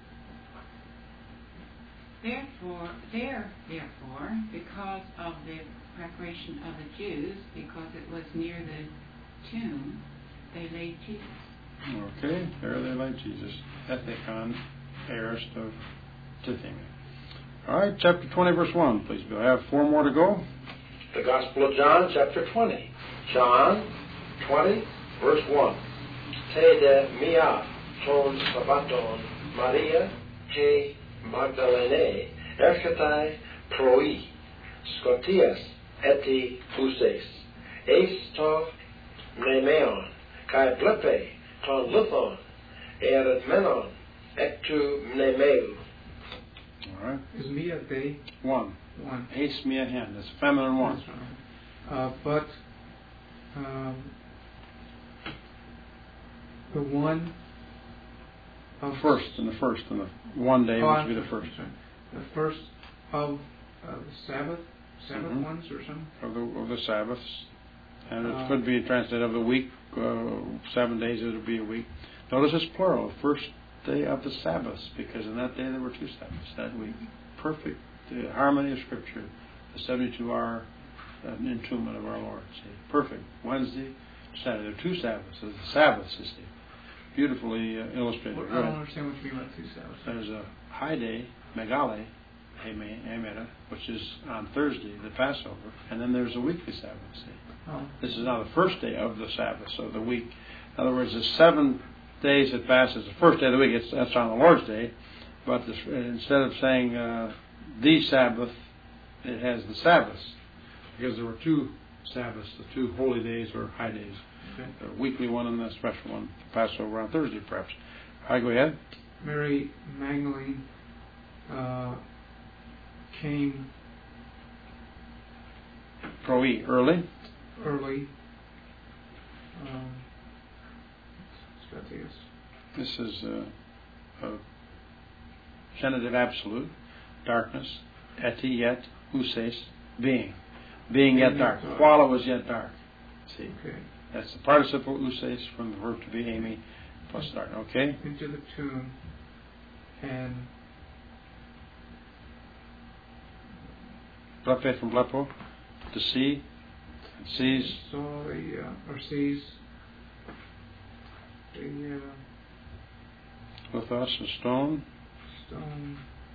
Therefore, because of the preparation of the Jews, because it was near the tomb, they laid Jesus. Okay, there they laid Jesus. Ethekon, aorist of tithemi. All right, chapter 20, verse 1, please, Bill. I have 4 more to go. The Gospel of John, chapter 20. John 20, verse 1. Te de mia ton sabaton Maria he Magdalene erchetai proi scotias eti uses eis to mnemeon kai blepe ton luthon eredmenon ectu mnemeu. All right. Is Mia they? 1. One. Ace mia hen. That's feminine 1. That's right. But the one of First and the one day must be the first. Sorry. The first of the Sabbath Mhm. ones or something. Of the Sabbaths. And it Uh, could be translated of the week. 7 days it would be a week. Notice it's plural. First day of the Sabbaths, because in that day there were 2 Sabbaths that week. Perfect harmony of Scripture. The 72-hour entombment of our Lord. See, perfect. Wednesday, Saturday. There are 2 Sabbaths. The Sabbaths, you see. Beautifully illustrated. I don't understand what you mean by 2 Sabbaths. There's a high day, Megale, Ameda, which is on Thursday, the Passover, and then there's a weekly Sabbath. See? Oh. This is now the first day of the Sabbath, so the week. In other words, the 7 days that passes the first day of the week, that's on the Lord's Day, but instead of saying the Sabbath, it has the Sabbaths, because there were 2 Sabbaths, the 2 holy days or high days. Okay. The weekly one and the special one, Passover on Thursday, perhaps. All right, go ahead. Mary Magdalene came Proi, early. early. Scotias. This is a genitive absolute. Darkness. Eti, yet, uses, being. Being yet dark. While it was yet dark. See? Okay. That's the participle uses from the verb to be Amy plus dark. Okay? Into the tomb and Blepe from blepo. To see. And sees. saw or sees the With us a stone. stone.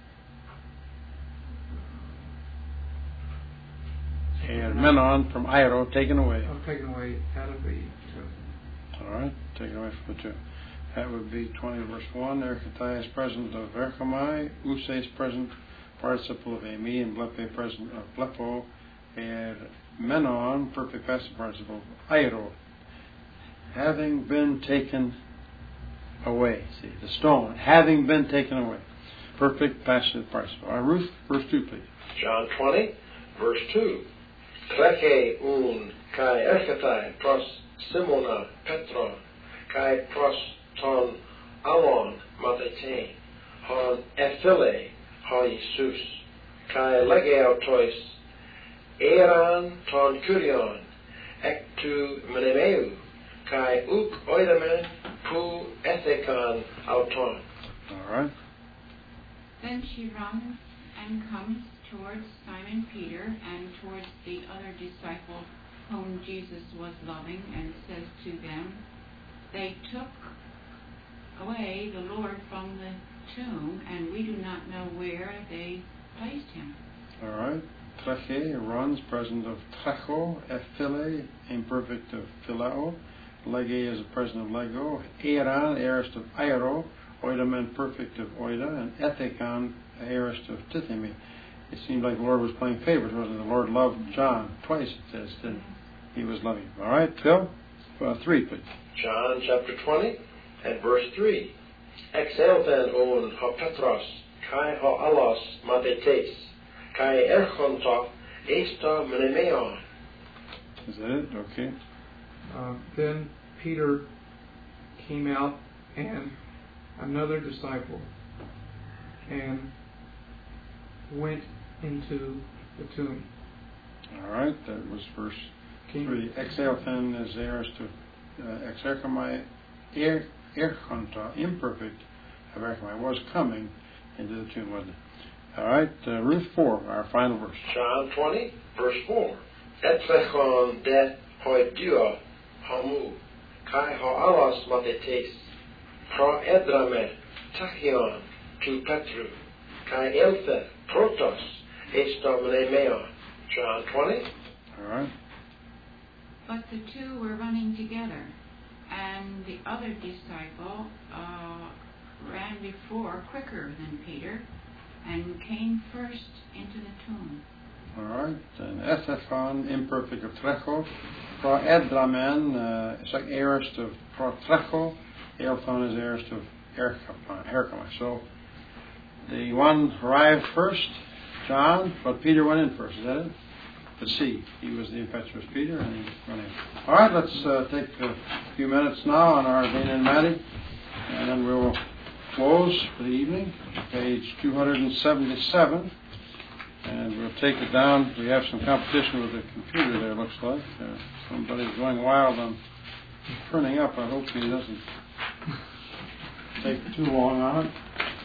And Menon from Iro taken away. Taken away out of the tomb. Alright, taken away from the tomb. That would be 20 verse 1. Erkatai is present of Erkamai. Use is present participle of Amy. And Blepe present of Blepo. And Menon, perfect passive participle of Iro. Having been taken away. See, the stone. Having been taken away. Perfect passive participle. Ruth, verse 2, please. John 20, verse 2. Kleche un kai erkatai pros Simona Petra kai pros ton alon matetein hon ephile ha Jesus kai legeautois eran ton kurion ectu menemeu kai uk oidamen pu ethekan auton. All right. Then she runs and comes towards Simon Peter and towards the other disciple whom Jesus was loving, and says to them, they took away the Lord from the tomb, and we do not know where they placed him. All right. Treche runs, present of trecho, ephile, imperfect of phileo. Lege is a present of lego. Eran, aorist of airo. Oidamen, perfect of oida. And ethekan, aorist of tithemi. It seemed like the Lord was playing favorites, wasn't it? The Lord loved John twice, it says, didn't he? He was loving. All right, Phil? 3, please. John chapter 20 and verse 3. Exelten un ha Petros, kai ha alos matetes, kai erchonta esta menemeon. Is that it? Okay. Then Peter came out and another disciple and went into the tomb. All right, that was verse 3. Exelten is aorist of exerchomai, erchonta, imperfect of erchomai, was coming into the tomb, wasn't it? All right, Ruth 4, our final verse. John 20, verse 4. Etlechon de hoidio hamu, kai ha alos matetes, pro edrame, tachion tu petru, kai elthe protos, esta menemeon. John 20. All right. But the two were running together, and the other disciple ran before quicker than Peter and came first into the tomb. All right. And ethethon, imperfect of trecho. Pro edramen, it's like aorist of pro trecho. Elthon is aorist of erchomai. So the one arrived first, John, but Peter went in first. Is that it? The sea. He was the impetuous Peter, and he went in. All right, let's take a few minutes now on our Dana and Maddie, and then we'll close for the evening, page 277, and we'll take it down. We have some competition with the computer there, looks like. Somebody's going wild on printing up. I hope he doesn't take too long on it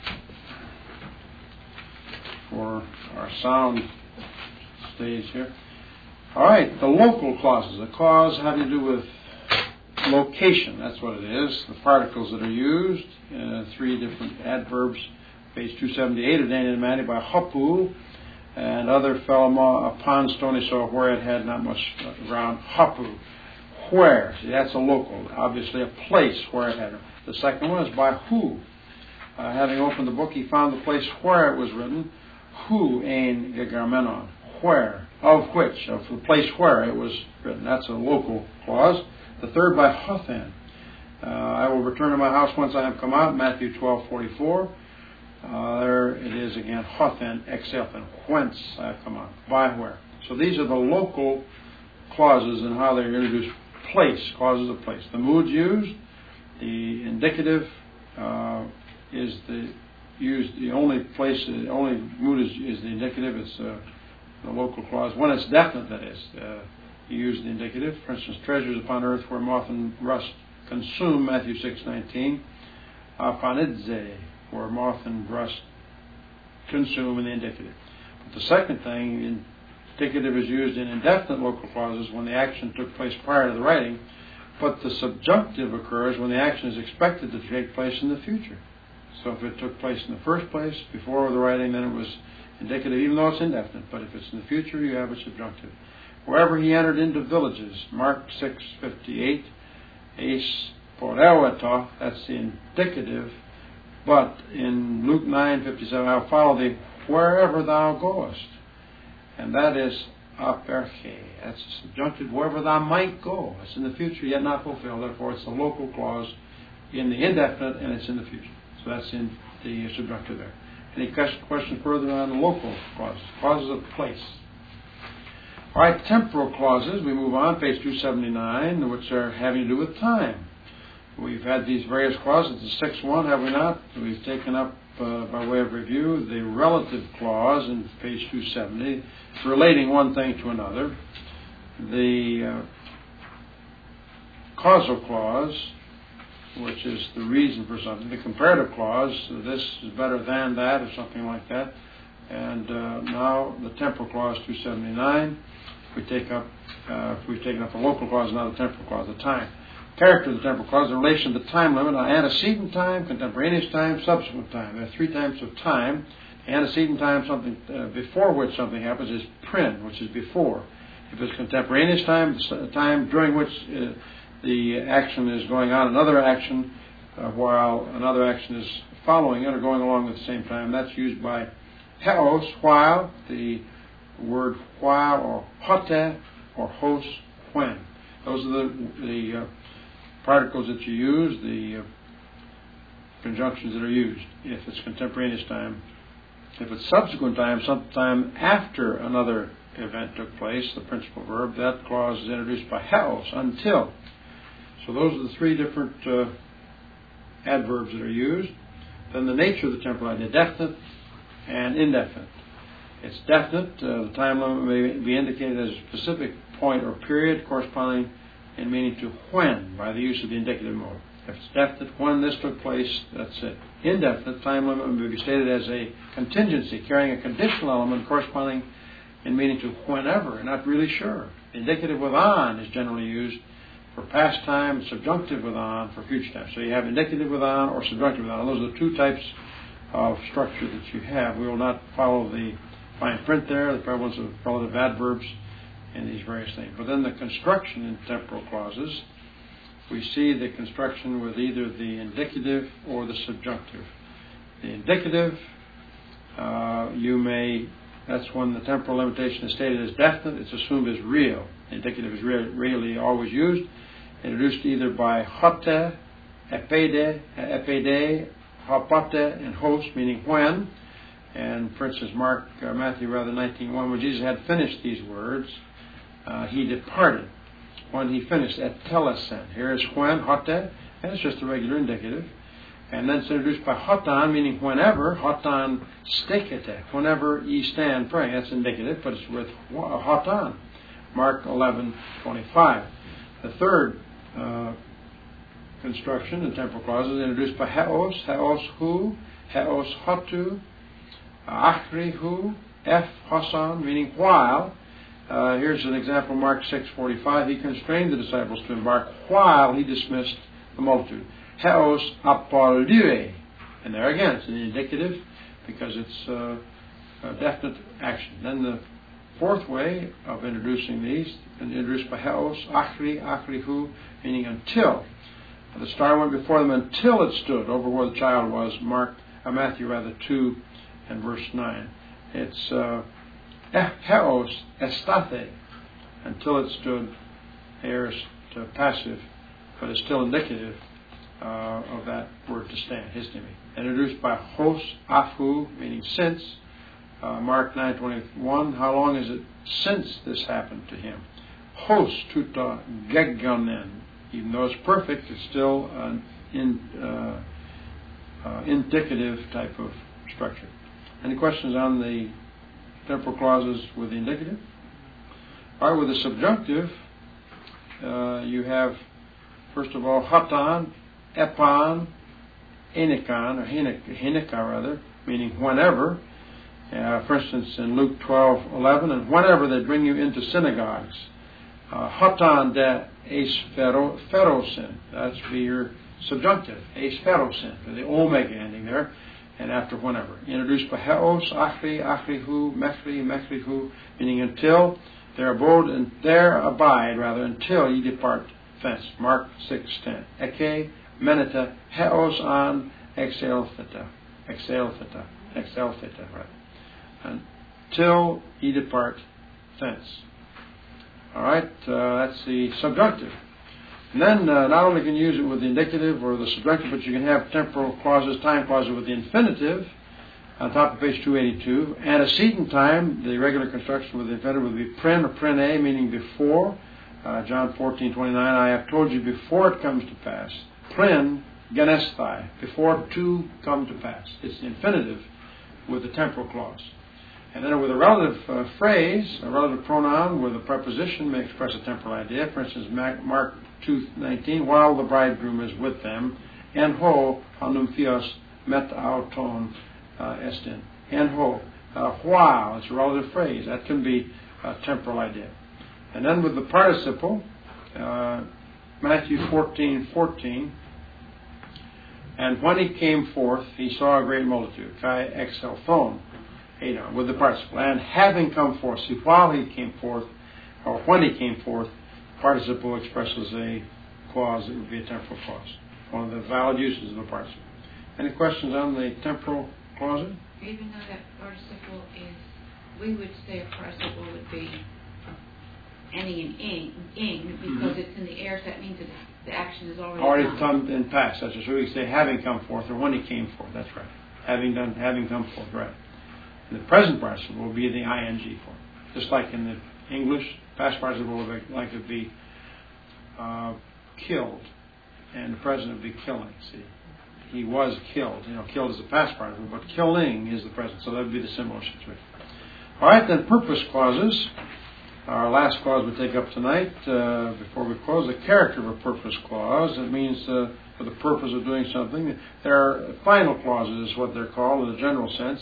for our sound stage here. All right, the local clauses. The clause had to do with location. That's what it is. The particles that are used, 3 different adverbs, page 278 of Daniel and Manny by hapu, and other fellow upon stony soil where it had not much ground. Hapu, where. See, that's a local, obviously a place where it had. The second one is by who. Having opened the book, he found the place where it was written. Who ein gegarmenon. Where, of which, of the place where it was written. That's a local clause. The third by hothan. I will return to my house once I have come out, Matthew 12:44. There it is again, hothan, exelten, whence I have come out, by where. So these are the local clauses and how they're introduced. Place, clauses of place. The mood used, the indicative is the only place, the only mood is the indicative. It's the local clause. When it's definite, that is, you use the indicative. For instance, treasures upon earth where moth and rust consume, Matthew 6:19. Apanidze, where moth and rust consume, in the indicative. But the second thing, indicative is used in indefinite local clauses when the action took place prior to the writing, but the subjunctive occurs when the action is expected to take place in the future. So if it took place in the first place, before the writing, then it was indicative, even though it's indefinite. But if it's in the future, you have a subjunctive. Wherever he entered into villages, Mark 6:58, eis poreueto, that's the indicative. But in Luke 9:57, I'll follow thee wherever thou goest. And that is aperche. That's the subjunctive, wherever thou might go. It's in the future, yet not fulfilled. Therefore, it's a local clause in the indefinite, and it's in the future. So that's in the subjunctive there. Any questions further on the local clauses? Clauses of place. All right, temporal clauses. We move on, page 279, which are having to do with time. We've had these various clauses. The sixth one, have we not? We've taken up, by way of review, the relative clause in page 270, relating one thing to another. The causal clause, which is the reason for something. The comparative clause, this is better than that, or something like that. And now the temporal clause, 279. We've taken up the local clause, now the temporal clause, the time. Character of the temporal clause in relation to the time limit, antecedent time, contemporaneous time, subsequent time. There are three types of time. Antecedent time, something before which something happens, is prin, which is before. If it's contemporaneous time, time during which the action is going on, another action, while another action is following it or going along at the same time, that's used by heos, while, the word while, or hote, or hos, when. Those are the particles that you use, the conjunctions that are used. If it's contemporaneous time, if it's subsequent time, sometime after another event took place, the principal verb, that clause is introduced by heos, until. So those are the three different adverbs that are used. Then the nature of the temporal idea, definite and indefinite. It's definite. The time limit may be indicated as a specific point or period corresponding in meaning to when, by the use of the indicative mode. If it's definite, when this took place, that's it. Indefinite, time limit may be stated as a contingency, carrying a conditional element corresponding in meaning to whenever, not really sure. Indicative with on is generally used for past time, subjunctive with on for future time. So you have indicative with on or subjunctive with on. Those are the two types of structure that you have. We will not follow the fine print there, the prevalence of relative adverbs and these various things. But then the construction in temporal clauses, we see the construction with either the indicative or the subjunctive. The indicative, that's when the temporal limitation is stated as definite, it's assumed as real. The indicative is really always used, introduced either by hote, epede, hopote, and hos, meaning when. And for instance, Matthew 19:1, when Jesus had finished these words, he departed. When he finished, at telesen. Here is when, hote, and it's just a regular indicative. And then it's introduced by hotan, meaning whenever, hotan stekete, whenever ye stand praying. That's indicative, but it's with hotan. Mark 11:25. The third construction in temporal clauses is introduced by heos, heos hu, heos hotu, achri hu, hosan, meaning while. Here's an example, Mark 6:45. He constrained the disciples to embark while he dismissed the multitude. Heos apolue. And there again, it's an indicative because it's a definite action. Then the fourth way of introducing these, introduced by heos, achri hu, meaning until. The star went before them until it stood over where the child was, Matthew 2 and verse 9. It's heos estate, until it stood. Here is passive, but it's still indicative of that word to stand, histemi. Introduced by hos afu, meaning since. Mark 9:21. How long is it since this happened to him? Hos tuta gegonen. Even though it's perfect, it's still an indicative type of structure. Any questions on the temporal clauses with the indicative. All right, with the subjunctive, you have, first of all, hatan, epon, enikon, or henika rather, meaning whenever. For instance, in Luke 12:11, and whenever they bring you into synagogues. Hatan de eis pherosin. That's be your subjunctive. Eis pherosin, the omega ending there, and after whenever. Introduced by heos, achri, achrihu, mechri, mechihu, meaning until there abide, until ye depart thence. Mark 6:10. Eke menita heos an exeltheta, right? Until ye depart thence. All right, that's the subjunctive. And then not only can you use it with the indicative or the subjunctive, but you can have temporal clauses, time clauses with the infinitive on top of page 282. Antecedent time, the regular construction with the infinitive would be prin or prine, meaning before. John 14:29, I have told you before it comes to pass. Prin, genesthai, before to come to pass. It's the infinitive with the temporal clause. And then with a relative phrase, a relative pronoun with a preposition may express a temporal idea. For instance, Mark 2:19, while the bridegroom is with them, en ho hanumphios met auton estin. En ho, while, it's a relative phrase. That can be a temporal idea. And then with the participle, Matthew 14:14, and when he came forth, he saw a great multitude. Kai exelthon. With the participle. And having come forth. See, while he came forth, or when he came forth, participle expresses a clause that would be a temporal clause. One of the valid uses of the participle. Any questions on the temporal clause? Even though that participle is, we would say a participle would be ending in ing because it's in the air, so that means that the action is already come in past. That's so we can say having come forth or when he came forth. That's right. Having come forth, right. The present participle will be the ing form. Just like in the English, past participle would like to be killed, and the present would be killing. See, he was killed. Killed is the past participle, but killing is the present. So that would be the similar situation. All right, then purpose clauses. Our last clause we take up tonight. Before we close, the character of a purpose clause. It means for the purpose of doing something. There are final clauses, is what they're called in a general sense.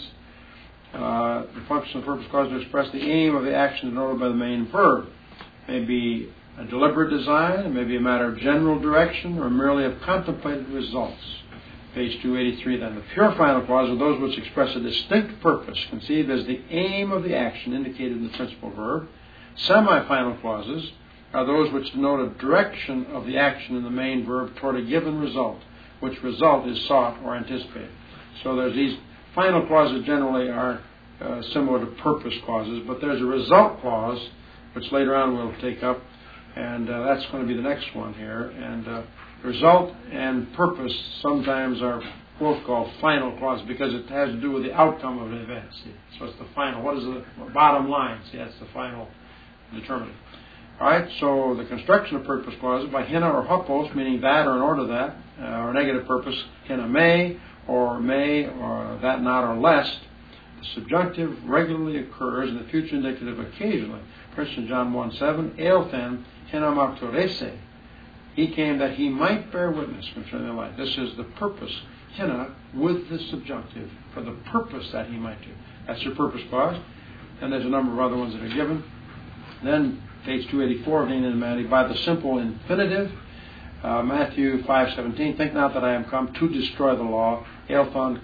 The function of the purpose clause to express the aim of the action denoted by the main verb. It may be a deliberate design, it may be a matter of general direction, or merely of contemplated results. Page 283 then. The pure final clause are those which express a distinct purpose, conceived as the aim of the action indicated in the principal verb. Semi-final clauses are those which denote a direction of the action in the main verb toward a given result, which result is sought or anticipated. So there's these final clauses generally are similar to purpose clauses, but there's a result clause, which later on we'll take up, and that's going to be the next one here. And result and purpose sometimes are both called final clauses because it has to do with the outcome of an event. See? So it's the final. What is the bottom line? See, that's the final determinant. All right, so the construction of purpose clauses by hina or hopos, meaning that or in order that, or negative purpose, hina may, or that not, or lest. The subjunctive regularly occurs in the future indicative occasionally. For instance, John 1:7, Eilthen hinam autorese. He came that he might bear witness concerning the light. This is the purpose, hina, with the subjunctive, for the purpose that he might do. That's your purpose clause. And there's a number of other ones that are given. Then, page 284 of the Humanity, by the simple infinitive, Matthew 5:17, think not that I am come to destroy the law, Eilthon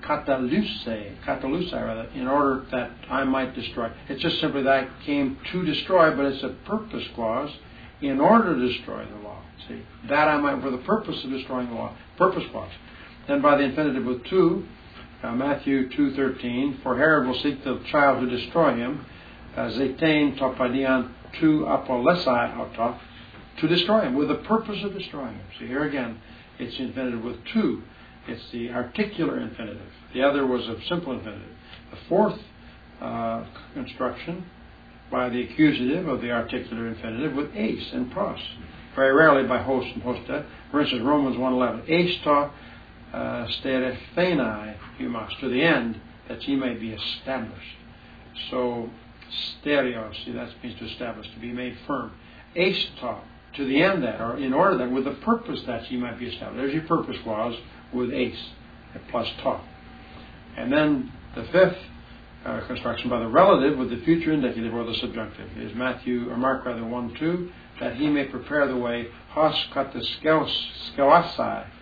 kataluse rather, in order that I might destroy. It's just simply that I came to destroy, but it's a purpose clause, in order to destroy the law. See, that I might, for the purpose of destroying the law. Purpose clause. Then by the infinitive with to, Matthew 2:13, for Herod will seek the child to destroy him, zetain topadian to apolesai autos, to destroy him, with the purpose of destroying him. See, here again, it's infinitive with to. It's the articular infinitive. The other was a simple infinitive. The fourth construction by the accusative of the articular infinitive with ace and pros. Very rarely by host and hostet. For instance, Romans 1:11, ace ta sterephenai humas, to the end that ye may be established. So Stereos, see, that means to establish, to be made firm. Aista, to the end that, or in order that, with the purpose that ye might be established. There's your purpose clause with ace, plus ta. And then the fifth construction by the relative with the future indicative or the subjunctive is Mark 1:2, that he may prepare the way, hos skewase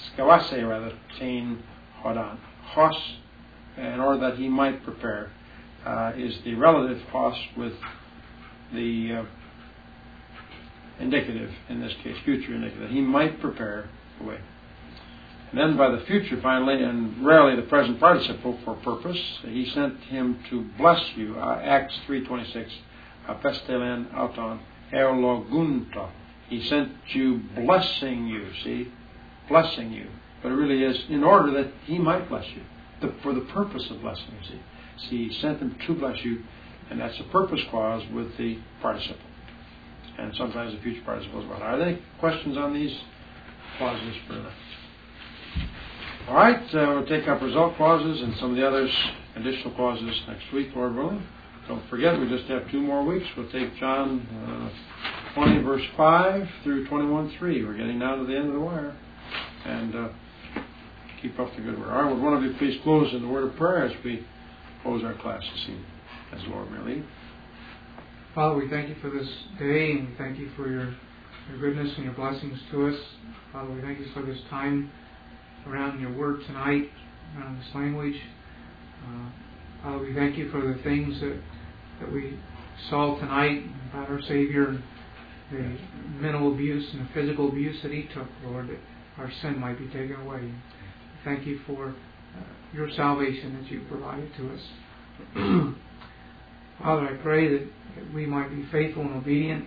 tain hodan. Hos, in order that he might prepare, is the relative hos with the indicative, in this case, future indicative, that he might prepare the way. And then by the future, finally, and rarely the present participle for purpose, he sent him to bless you. Acts 3:26, apestelen auton eologunta. He sent you blessing you, see? Blessing you. But it really is in order that he might bless you, for the purpose of blessing you, see? See, he sent him to bless you, and that's a purpose clause with the participle. And sometimes the future participle as well. Are there any questions on these clauses for that? All right, we'll take up result clauses and some of the others, additional clauses next week, Lord willing. Don't forget, we just have 2 more weeks. We'll take John 20, verse 5 through 21:3. We're getting down to the end of the wire. And keep up the good work. All right, would one of you please close in the word of prayer as we close our class this evening, as the Lord may lead. Father, we thank you for this day, and we thank you for your goodness and your blessings to us. Father, we thank you for this time around your word tonight, around this language. Father, we thank you for the things that we saw tonight about our Savior, and the mental abuse and the physical abuse that he took, Lord, that our sin might be taken away. Thank you for your salvation that you provided to us. Father, I pray that we might be faithful and obedient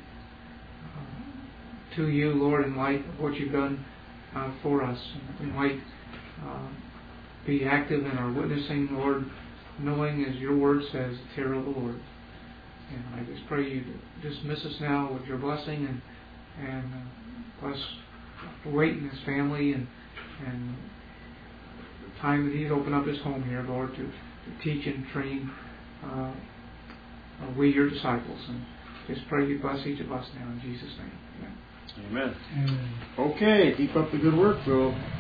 to you, Lord, in light of what you've done for us. We might be active in our witnessing, Lord, knowing, as your word says, the terror of the Lord. And I just pray you to dismiss us now with your blessing, and bless Wade and his family, and the time that he's opened up his home here, Lord, to teach and train we, your disciples. And just pray you bless each of us now in Jesus' name. Amen. Amen. Okay, keep up the good work, Bill.